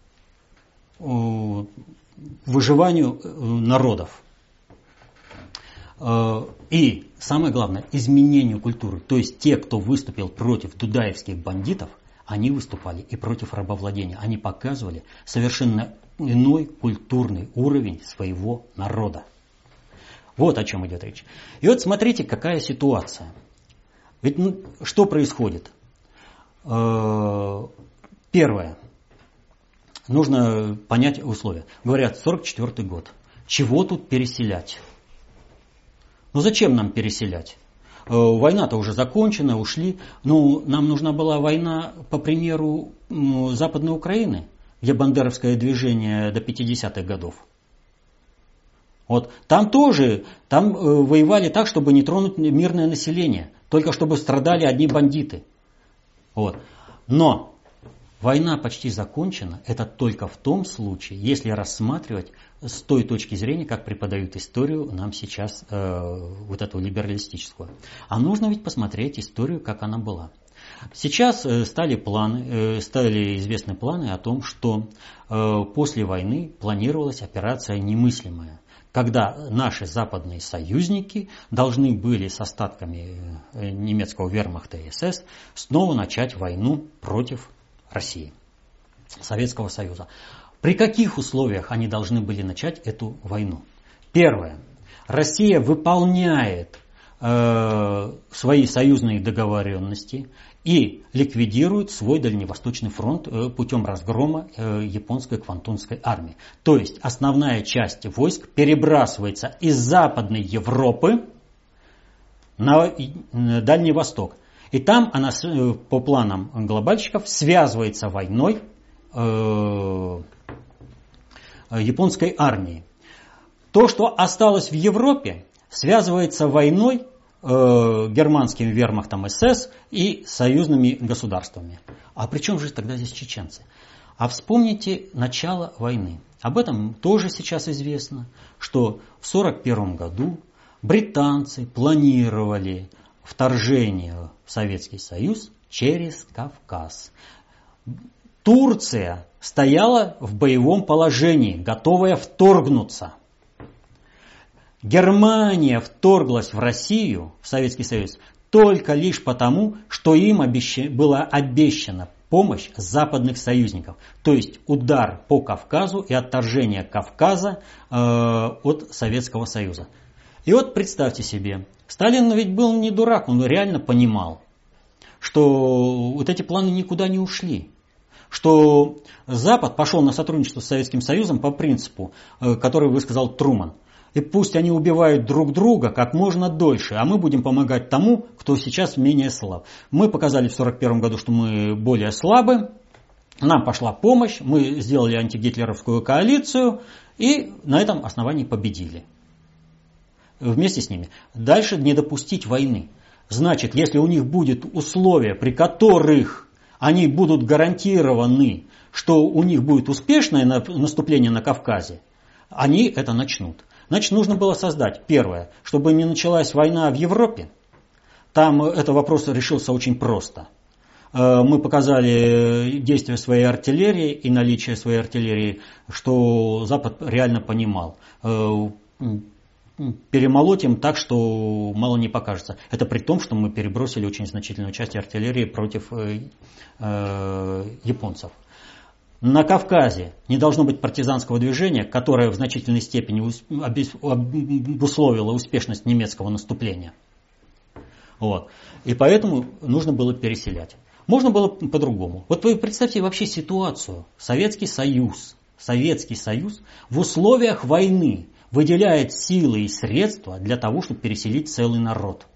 э, выживанию народов. Э, и самое главное, изменению культуры. То есть те, кто выступил против дудаевских бандитов, они выступали и против рабовладения. Они показывали совершенно иной культурный уровень своего народа. Вот о чем идет речь. И вот смотрите, какая ситуация. Ведь ну, что происходит? Первое. Нужно понять условия. Говорят, сорок четвёртый год. Чего тут переселять? Ну зачем нам переселять? Война-то уже закончена, ушли. Но нам нужна была война, по примеру, Западной Украины, где бандеровское движение до пятидесятых годов. Вот. Там тоже, там воевали так, чтобы не тронуть мирное население, только чтобы страдали одни бандиты. Вот. Но война почти закончена, это только в том случае, если рассматривать с той точки зрения, как преподают историю нам сейчас, э, вот эту либералистическую. А нужно ведь посмотреть историю, как она была. Сейчас э, стали, планы, э, стали известны планы о том, что э, после войны планировалась операция немыслимая, когда наши западные союзники должны были с остатками э, немецкого вермахта и СС снова начать войну против России, Советского Союза. При каких условиях они должны были начать эту войну? Первое. Россия выполняет э, свои союзные договоренности и ликвидирует свой Дальневосточный фронт э, путем разгрома э, японской Квантунской армии. То есть основная часть войск перебрасывается из Западной Европы на, на Дальний Восток. И там она по планам глобальщиков связывается войной э, японской армии. То, что осталось в Европе, связывается войной э, германским вермахтом СС и союзными государствами. А при чем же тогда здесь чеченцы? А вспомните начало войны. Об этом тоже сейчас известно, что в сорок первом году британцы планировали вторжение в Советский Союз через Кавказ. Турция стояла в боевом положении, готовая вторгнуться. Германия вторглась в Россию, в Советский Союз, только лишь потому, что им обещ... была обещана помощь западных союзников. То есть удар по Кавказу и отторжение Кавказа э, от Советского Союза. И вот представьте себе, Сталин ведь был не дурак, он реально понимал, что вот эти планы никуда не ушли. Что Запад пошел на сотрудничество с Советским Союзом по принципу, который высказал Труман. И пусть они убивают друг друга как можно дольше, а мы будем помогать тому, кто сейчас менее слаб. Мы показали в сорок первом году, что мы более слабы, нам пошла помощь, мы сделали антигитлеровскую коалицию и на этом основании победили. Вместе с ними. Дальше не допустить войны. Значит, если у них будут условия, при которых они будут гарантированы, что у них будет успешное наступление на Кавказе, они это начнут. Значит, нужно было создать, первое, чтобы не началась война в Европе. Там этот вопрос решился очень просто. Мы показали действия своей артиллерии и наличие своей артиллерии, что Запад реально понимал. Перемолоть так, что мало не покажется. Это при том, что мы перебросили очень значительную часть артиллерии против э, э, японцев. На Кавказе не должно быть партизанского движения, которое в значительной степени обусловило успешность немецкого наступления. Вот. И поэтому нужно было переселять. Можно было по-другому. Вот вы представьте вообще ситуацию. Советский Союз, Советский Союз в условиях войны выделяет силы и средства для того, чтобы переселить целый народ.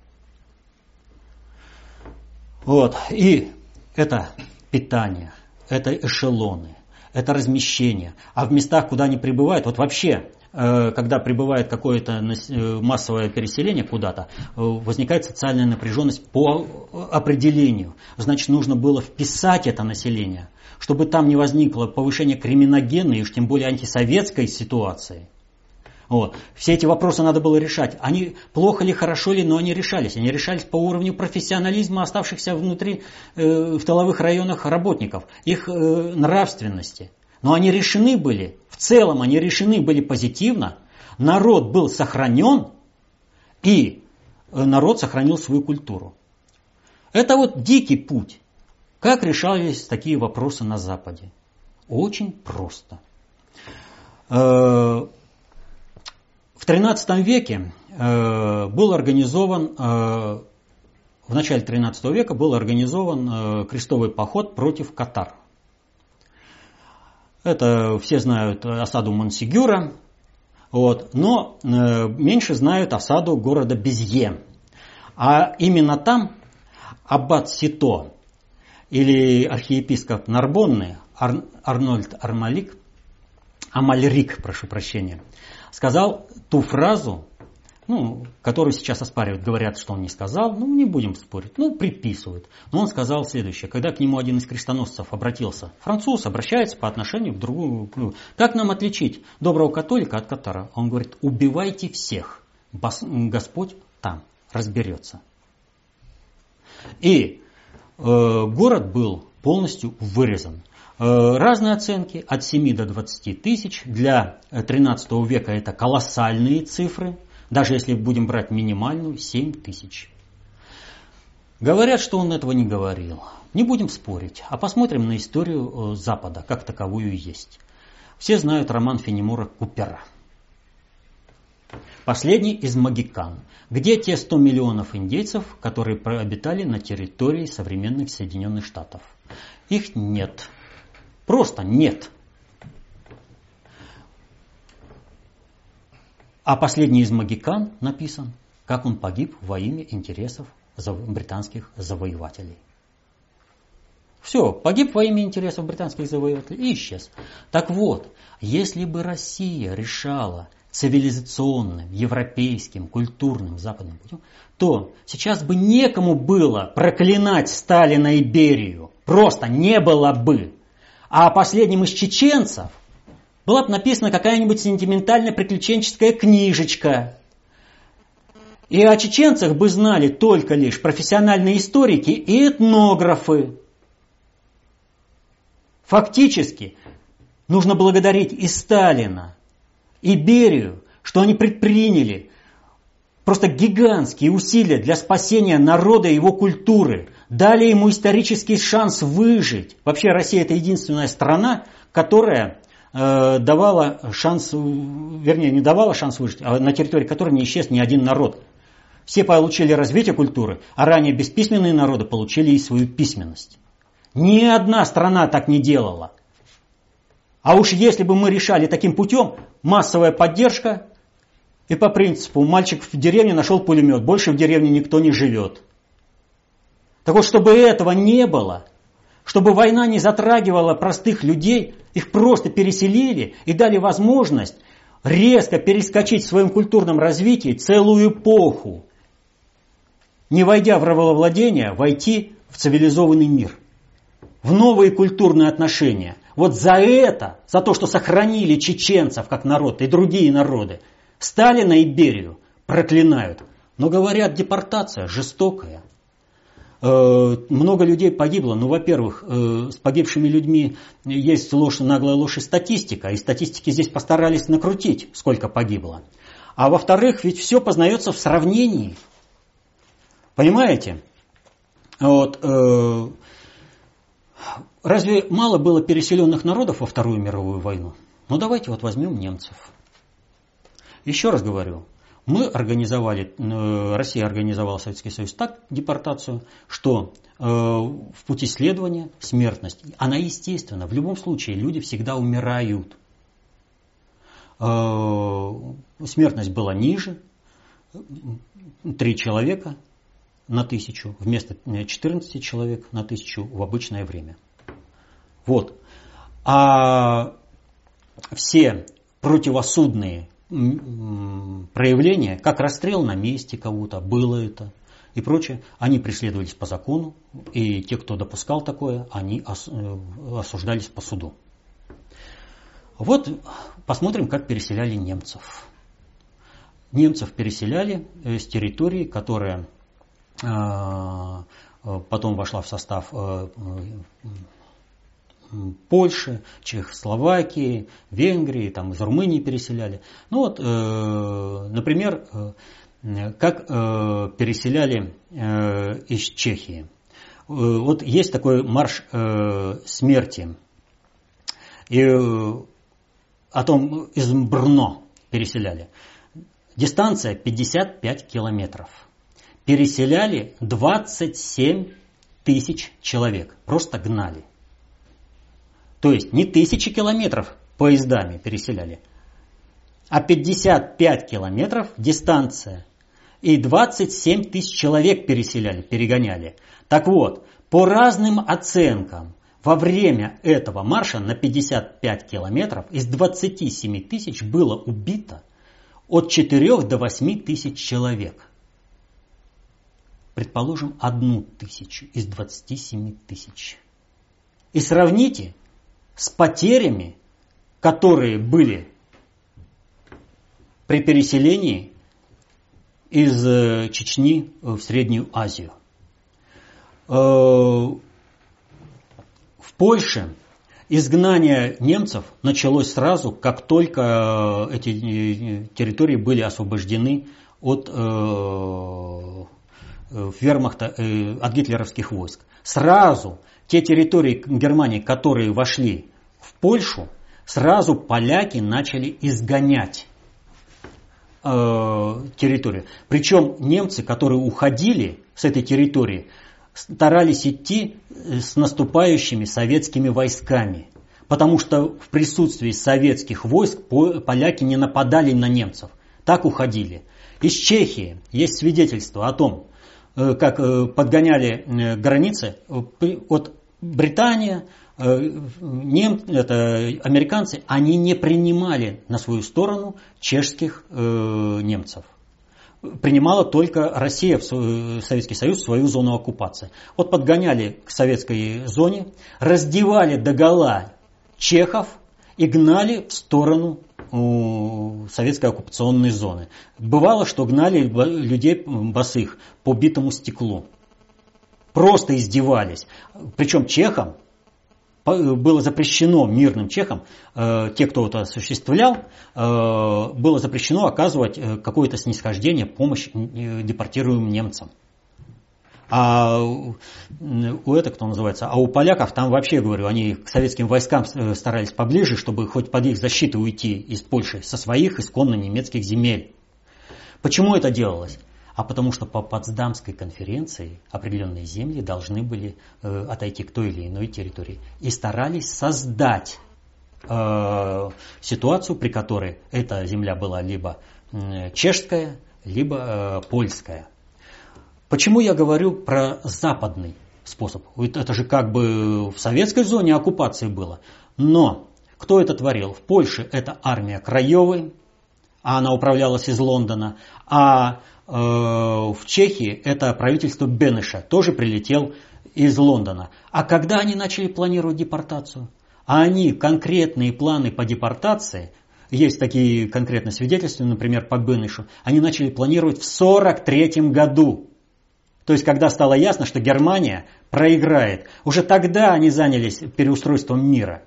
Вот. И это питание, это эшелоны, это размещение. А в местах, куда они прибывают, вот вообще, когда прибывает какое-то массовое переселение куда-то, возникает социальная напряженность по определению. Значит, нужно было вписать это население, чтобы там не возникло повышение криминогенной и уж тем более антисоветской ситуации. Вот. Все эти вопросы надо было решать. Они плохо ли, хорошо ли, но они решались. Они решались по уровню профессионализма оставшихся внутри, э, в тыловых районах работников, их э, нравственности. Но они решены были, в целом они решены были позитивно. Народ был сохранен, и народ сохранил свою культуру. Это вот дикий путь. Как решались такие вопросы на Западе? Очень просто. Э, В тринадцатом веке э, был организован, э, в начале тринадцатого века был организован э, крестовый поход против катар. Это все знают осаду Монсигюра, вот, но э, меньше знают осаду города Безье. А именно там аббат Сито или архиепископ Нарбонны Ар, Арнольд Армалик, Амальрик, прошу прощения, сказал ту фразу, ну, которую сейчас оспаривают, говорят, что он не сказал, ну, не будем спорить, ну, приписывают. Но он сказал следующее, когда к нему один из крестоносцев обратился, француз обращается по отношению к другому, как нам отличить доброго католика от катара? Он говорит, убивайте всех, Господь там разберется. И э, город был полностью вырезан. Э, разные оценки, от семи до двадцати тысяч, для тринадцатого века это колоссальные цифры. Даже если будем брать минимальную, семь тысяч. Говорят, что он этого не говорил. Не будем спорить, а посмотрим на историю Запада, как таковую есть. Все знают роман Фенемора Купера. Последний из Могикан. Где те сто миллионов индейцев, которые обитали на территории современных Соединенных Штатов? Их нет. Просто нет. А последний из Могикан написан, как он погиб во имя интересов британских завоевателей. Все, погиб во имя интересов британских завоевателей и исчез. Так вот, если бы Россия решала цивилизационным, европейским, культурным, западным путем, то сейчас бы некому было проклинать Сталина и Берию. Просто не было бы. А последним из чеченцев была бы написана какая-нибудь сентиментальная приключенческая книжечка. И о чеченцах бы знали только лишь профессиональные историки и этнографы. Фактически нужно благодарить и Сталина, и Берию, что они предприняли просто гигантские усилия для спасения народа и его культуры, дали ему исторический шанс выжить. Вообще Россия это единственная страна, которая давала шанс, вернее, не давала шанс выжить, а на территории которой не исчез ни один народ. Все получили развитие культуры, а ранее бесписьменные народы получили и свою письменность. Ни одна страна так не делала. А уж если бы мы решали таким путем, массовая поддержка, и по принципу мальчик в деревне нашел пулемет, больше в деревне никто не живет. Так вот, чтобы этого не было, чтобы война не затрагивала простых людей, их просто переселили и дали возможность резко перескочить в своем культурном развитии целую эпоху. Не войдя в рабовладение, войти в цивилизованный мир, в новые культурные отношения. Вот за это, за то, что сохранили чеченцев как народ и другие народы, Сталина и Берию проклинают. Но говорят, депортация жестокая. Много людей погибло. Ну, во-первых, с погибшими людьми есть ложь, наглая ложь и статистика. И статистики здесь постарались накрутить, сколько погибло. А во-вторых, ведь все познается в сравнении. Понимаете? Вот, э, разве мало было переселенных народов во Вторую мировую войну? Ну, давайте вот возьмем немцев. Еще раз говорю. Мы организовали, Россия организовала Советский Союз так, депортацию, что э, в пути следования смертность, она естественна, в любом случае люди всегда умирают. Э, смертность была ниже, три человека на тысячу, вместо четырнадцати человек на тысячу в обычное время. Вот. А все противосудные проявления, как расстрел на месте кого-то, было это и прочее, они преследовались по закону, и те, кто допускал такое, они осуждались по суду. Вот посмотрим, как переселяли немцев. Немцев переселяли с территории, которая потом вошла в состав Польши, Чехословакии, Венгрии, там из Румынии переселяли. Ну вот, э, например, э, как э, переселяли э, из Чехии. Э, вот есть такой марш э, смерти. И э, о том из Брно переселяли. Дистанция пятьдесят пять километров. Переселяли двадцать семь тысяч человек. Просто гнали. То есть не тысячи километров поездами переселяли, а пятьдесят пять километров дистанция. и двадцать семь тысяч человек переселяли, перегоняли. Так вот, по разным оценкам, во время этого марша на пятьдесят пять километров из двадцати семи тысяч было убито от четырёх до восьми тысяч человек. Предположим, одну тысячу из двадцати семи тысяч. И сравните с потерями, которые были при переселении из Чечни в Среднюю Азию. В Польше изгнание немцев началось сразу, как только эти территории были освобождены от вермахта, от гитлеровских войск. Сразу те территории Германии, которые вошли в Польшу, сразу поляки начали изгонять э, территорию. Причем немцы, которые уходили с этой территории, старались идти с наступающими советскими войсками. Потому что в присутствии советских войск поляки не нападали на немцев. Так уходили. Из Чехии есть свидетельство о том, как подгоняли границы от Британии, нем, это, американцы, они не принимали на свою сторону чешских э, немцев. Принимала только Россия, в Советский Союз, в свою зону оккупации. Вот подгоняли к советской зоне, раздевали догола чехов и гнали в сторону советской оккупационной зоны. Бывало, что гнали людей босых по битому стеклу. Просто издевались. Причем чехам было запрещено, мирным чехам, э, те, кто это осуществлял, э, было запрещено оказывать какое-то снисхождение, помощь э, депортируемым немцам. А у это, кто называется, а у поляков там вообще, говорю, они к советским войскам старались поближе, чтобы хоть под их защиту уйти из Польши со своих исконно немецких земель. Почему это делалось? А потому что по Потсдамской конференции определенные земли должны были э, отойти к той или иной территории. И старались создать э, ситуацию, при которой эта земля была либо э, чешская, либо э, польская. Почему я говорю про западный способ? Это же как бы в советской зоне оккупации было. Но кто это творил? В Польше это армия Краевой, а она управлялась из Лондона. А э, в Чехии это правительство Бенеша, тоже прилетел из Лондона. А когда они начали планировать депортацию? А они конкретные планы по депортации, есть такие конкретные свидетельства, например, по Бенешу, они начали планировать в сорок третьем году. То есть, когда стало ясно, что Германия проиграет, уже тогда они занялись переустройством мира.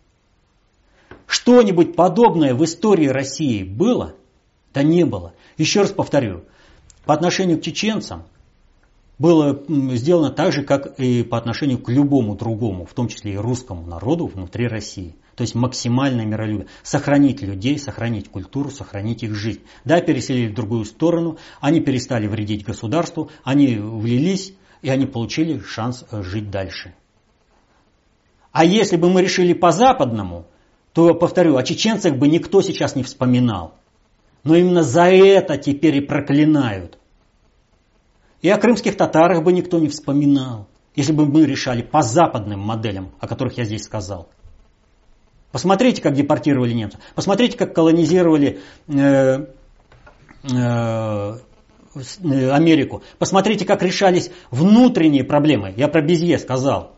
Что-нибудь подобное в истории России было? Да не было. Еще раз повторю, по отношению к чеченцам было сделано так же, как и по отношению к любому другому, в том числе и русскому народу внутри России. То есть максимальное миролюбие. Сохранить людей, сохранить культуру, сохранить их жизнь. Да, переселили в другую сторону, они перестали вредить государству, они влились, и они получили шанс жить дальше. А если бы мы решили по-западному, то, повторю, о чеченцах бы никто сейчас не вспоминал. Но именно за это теперь и проклинают. И о крымских татарах бы никто не вспоминал, если бы мы решали по западным моделям, о которых я здесь сказал. Посмотрите, как депортировали немцев. Посмотрите, как колонизировали э, э, Америку. Посмотрите, как решались внутренние проблемы. Я про Безье сказал.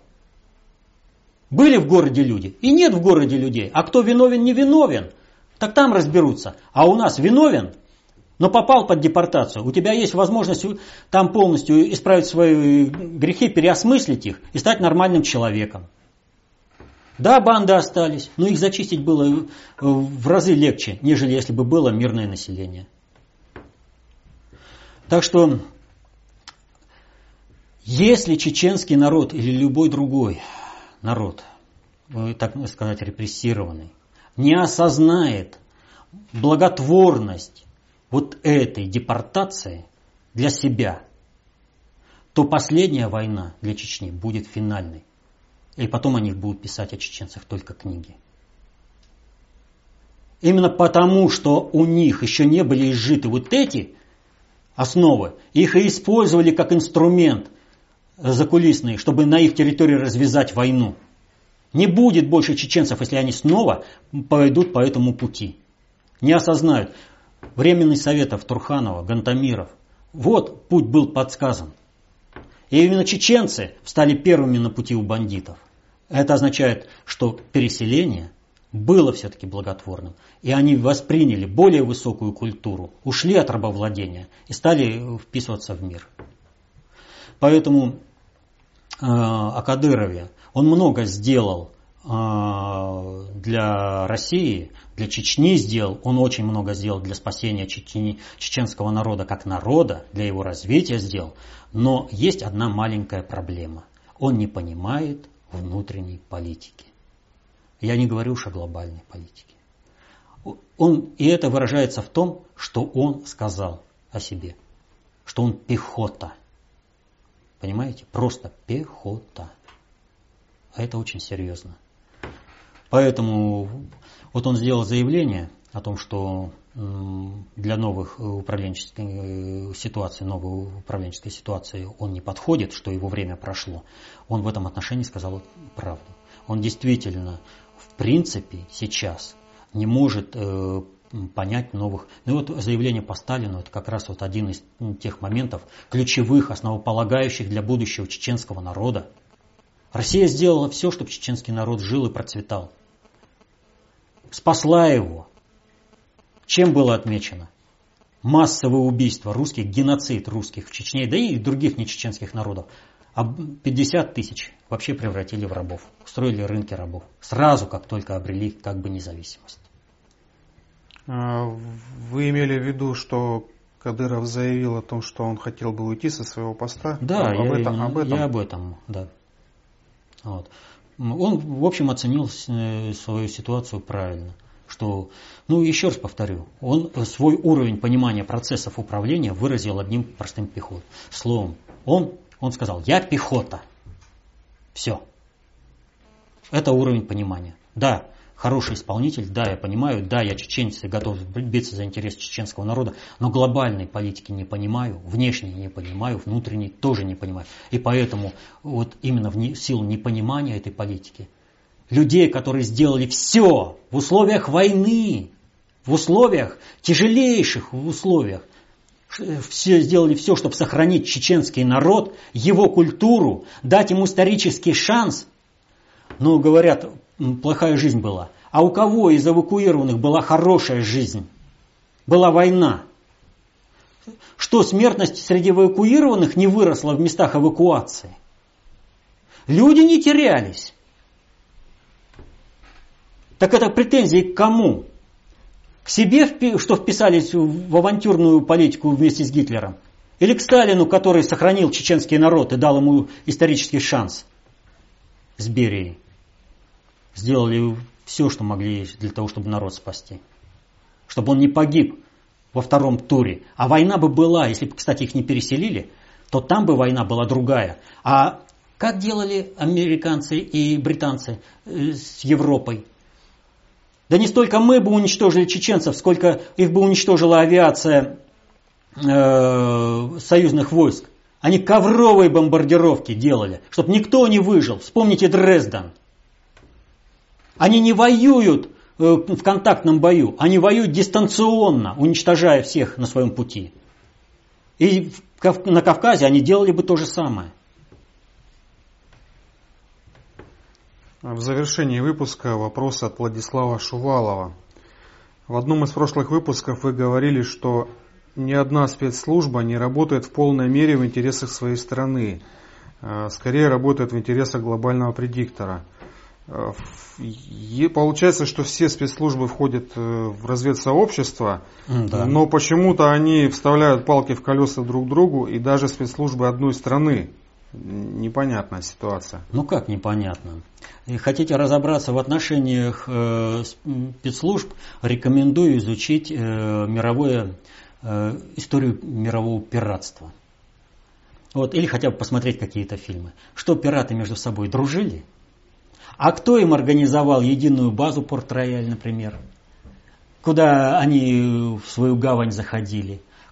Были в городе люди и нет в городе людей. А кто виновен, не виновен, так там разберутся. А у нас виновен, но попал под депортацию. У тебя есть возможность там полностью исправить свои грехи, переосмыслить их и стать нормальным человеком. Да, банды остались, но их зачистить было в разы легче, нежели если бы было мирное население. Так что, если чеченский народ или любой другой народ, так сказать, репрессированный, не осознает благотворность вот этой депортации для себя, то последняя война для Чечни будет финальной. И потом о них будут писать, о чеченцах, только книги. Именно потому, что у них еще не были изжиты вот эти основы. Их и использовали как инструмент закулисный, чтобы на их территории развязать войну. Не будет больше чеченцев, если они снова пойдут по этому пути. Не осознают. Временный Советов, Турханова, Гантамиров. Вот путь был подсказан. И именно чеченцы стали первыми на пути у бандитов. Это означает, что переселение было все-таки благотворным. И они восприняли более высокую культуру, ушли от рабовладения и стали вписываться в мир. Поэтому э, о Кадырове он много сделал э, для России, для Чечни сделал, он очень много сделал для спасения Чечни, чеченского народа как народа, для его развития сделал. Но есть одна маленькая проблема. Он не понимает внутренней политики. Я не говорю уж о глобальной политике. Он, и это выражается в том, что он сказал о себе. Что он пехота. Понимаете? Просто пехота. А это очень серьезно. Поэтому вот он сделал заявление о том, что для новых управленческих ситуаций, новой управленческой ситуации он не подходит, что его время прошло. Он в этом отношении сказал правду. Он действительно, в принципе, сейчас не может э, понять новых... Ну вот заявление по Сталину, это как раз вот один из тех моментов, ключевых, основополагающих для будущего чеченского народа. Россия сделала все, чтобы чеченский народ жил и процветал. Спасла его. Чем было отмечено? Массовое убийство русских, геноцид русских в Чечне, да и других нечеченских народов. А пятьдесят тысяч вообще превратили в рабов. Устроили рынки рабов. Сразу, как только обрели как бы независимость. Вы имели в виду, что Кадыров заявил о том, что он хотел бы уйти со своего поста? Да, об, я, этом, об этом. я об этом, да. Вот. Он, в общем, оценил свою ситуацию правильно. Что, ну, еще раз повторю, он свой уровень понимания процессов управления выразил одним простым пехотом. Словом, он, он сказал, я пехота. Все. Это уровень понимания. Да, хороший исполнитель, да, я понимаю, да, я чеченец и готов биться за интерес чеченского народа, но глобальной политики не понимаю, внешней не понимаю, внутренней тоже не понимаю. И поэтому вот именно в силу непонимания этой политики, людей, которые сделали все в условиях войны, в условиях, тяжелейших условиях, все сделали все, чтобы сохранить чеченский народ, его культуру, дать ему исторический шанс. Ну, говорят, плохая жизнь была. А у кого из эвакуированных была хорошая жизнь? Была война. Что смертность среди эвакуированных не выросла в местах эвакуации? Люди не терялись. Так это претензии к кому? К себе, что вписались в авантюрную политику вместе с Гитлером? Или к Сталину, который сохранил чеченский народ и дал ему исторический шанс с Берией? Сделали все, что могли для того, чтобы народ спасти. Чтобы он не погиб во втором туре. А война бы была, если бы, кстати, их не переселили, то там бы война была другая. А как делали американцы и британцы с Европой? Да не столько мы бы уничтожили чеченцев, сколько их бы уничтожила авиация э, союзных войск. Они ковровые бомбардировки делали, чтобы никто не выжил. Вспомните Дрезден. Они не воюют э, в контактном бою, они воюют дистанционно, уничтожая всех на своем пути. И в, на Кавказе они делали бы то же самое. В завершении выпуска вопрос от Владислава Шувалова. В одном из прошлых выпусков вы говорили, что ни одна спецслужба не работает в полной мере в интересах своей страны. Скорее работает в интересах глобального предиктора. И получается, что все спецслужбы входят в разведсообщество, да. Но почему-то они вставляют палки в колеса друг другу, и даже спецслужбы одной страны. Непонятная ситуация. Ну как непонятно? Хотите разобраться в отношениях э, спецслужб, рекомендую изучить э, мировое, э, историю мирового пиратства. Вот, или хотя бы посмотреть какие-то фильмы. Что пираты между собой дружили? А кто им организовал единую базу Порт-Рояль, например? Куда они в свою гавань заходили?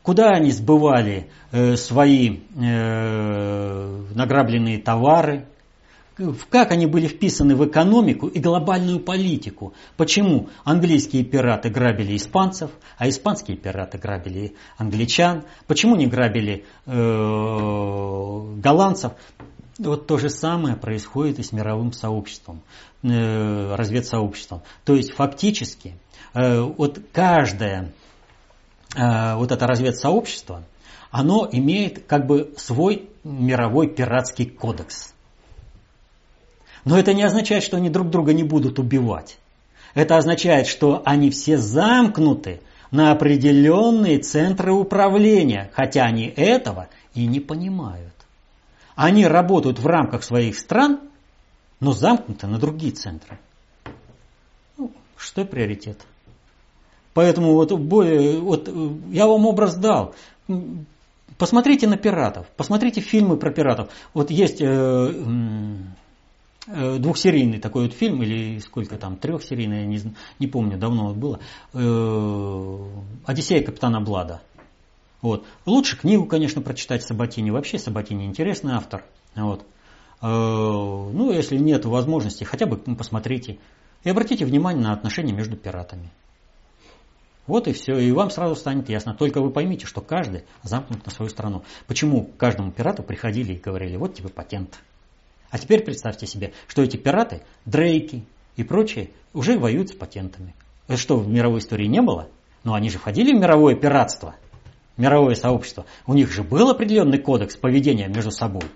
куда они сбывали э, свои э, награбленные товары, как они были вписаны в экономику и глобальную политику. Почему английские пираты грабили испанцев, а испанские пираты грабили англичан? Почему не грабили э, голландцев? Вот то же самое происходит и с мировым сообществом, э, разведсообществом. То есть фактически э, вот каждое э, вот это разведсообщество, оно имеет как бы свой мировой пиратский кодекс. Но это не означает, что они друг друга не будут убивать. Это означает, что они все замкнуты на определенные центры управления, хотя они этого и не понимают. Они работают в рамках своих стран, но замкнуты на другие центры. Ну, что приоритет? Поэтому вот, вот я вам образ дал. Посмотрите на пиратов, посмотрите фильмы про пиратов. Вот есть э, э, двухсерийный такой вот фильм, или сколько там, трехсерийный, я не, не помню, давно вот было. Э, «Одиссея капитана Блада». Вот. Лучше книгу, конечно, прочитать Сабатини. Вообще Сабатини интересный автор. Вот. Э, ну, если нет возможности, хотя бы посмотрите. И обратите внимание на отношения между пиратами. Вот и все, и вам сразу станет ясно. Только вы поймите, что каждый замкнут на свою страну. Почему к каждому пирату приходили и говорили: вот тебе патент. А теперь представьте себе, что эти пираты, Дрейки и прочие, уже воюют с патентами. Это что, в мировой истории не было? Но они же входили в мировое пиратство, мировое сообщество. У них же был определенный кодекс поведения между собой.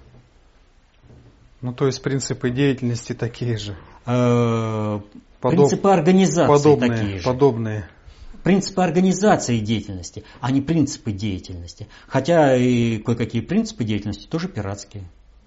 Ну, то есть принципы деятельности такие же. Подоб... Принципы организации подобные, такие же. Подобные. Принципы организации деятельности, а не принципы деятельности. Хотя и кое-какие принципы деятельности тоже пиратские.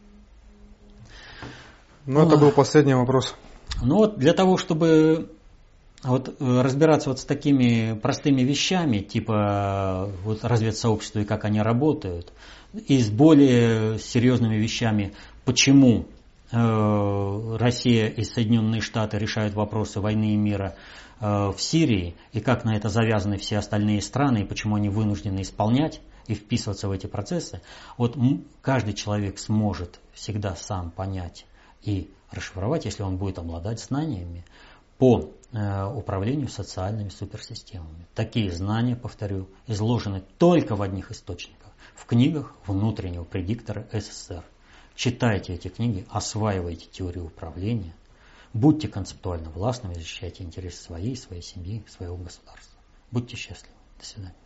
Ну, это был последний вопрос. Ну вот для того, чтобы вот разбираться вот с такими простыми вещами, типа вот разведсообщества и как они работают, и с более серьезными вещами, почему э, Россия и Соединенные Штаты решают вопросы войны и мира в Сирии, и как на это завязаны все остальные страны, и почему они вынуждены исполнять и вписываться в эти процессы, вот каждый человек сможет всегда сам понять и расшифровать, если он будет обладать знаниями по э, управлению социальными суперсистемами. Такие знания, повторю, изложены только в одних источниках, в книгах внутреннего предиктора СССР. Читайте эти книги, осваивайте теорию управления, будьте концептуально властными, защищайте интересы своей, своей семьи, своего государства. Будьте счастливы. До свидания.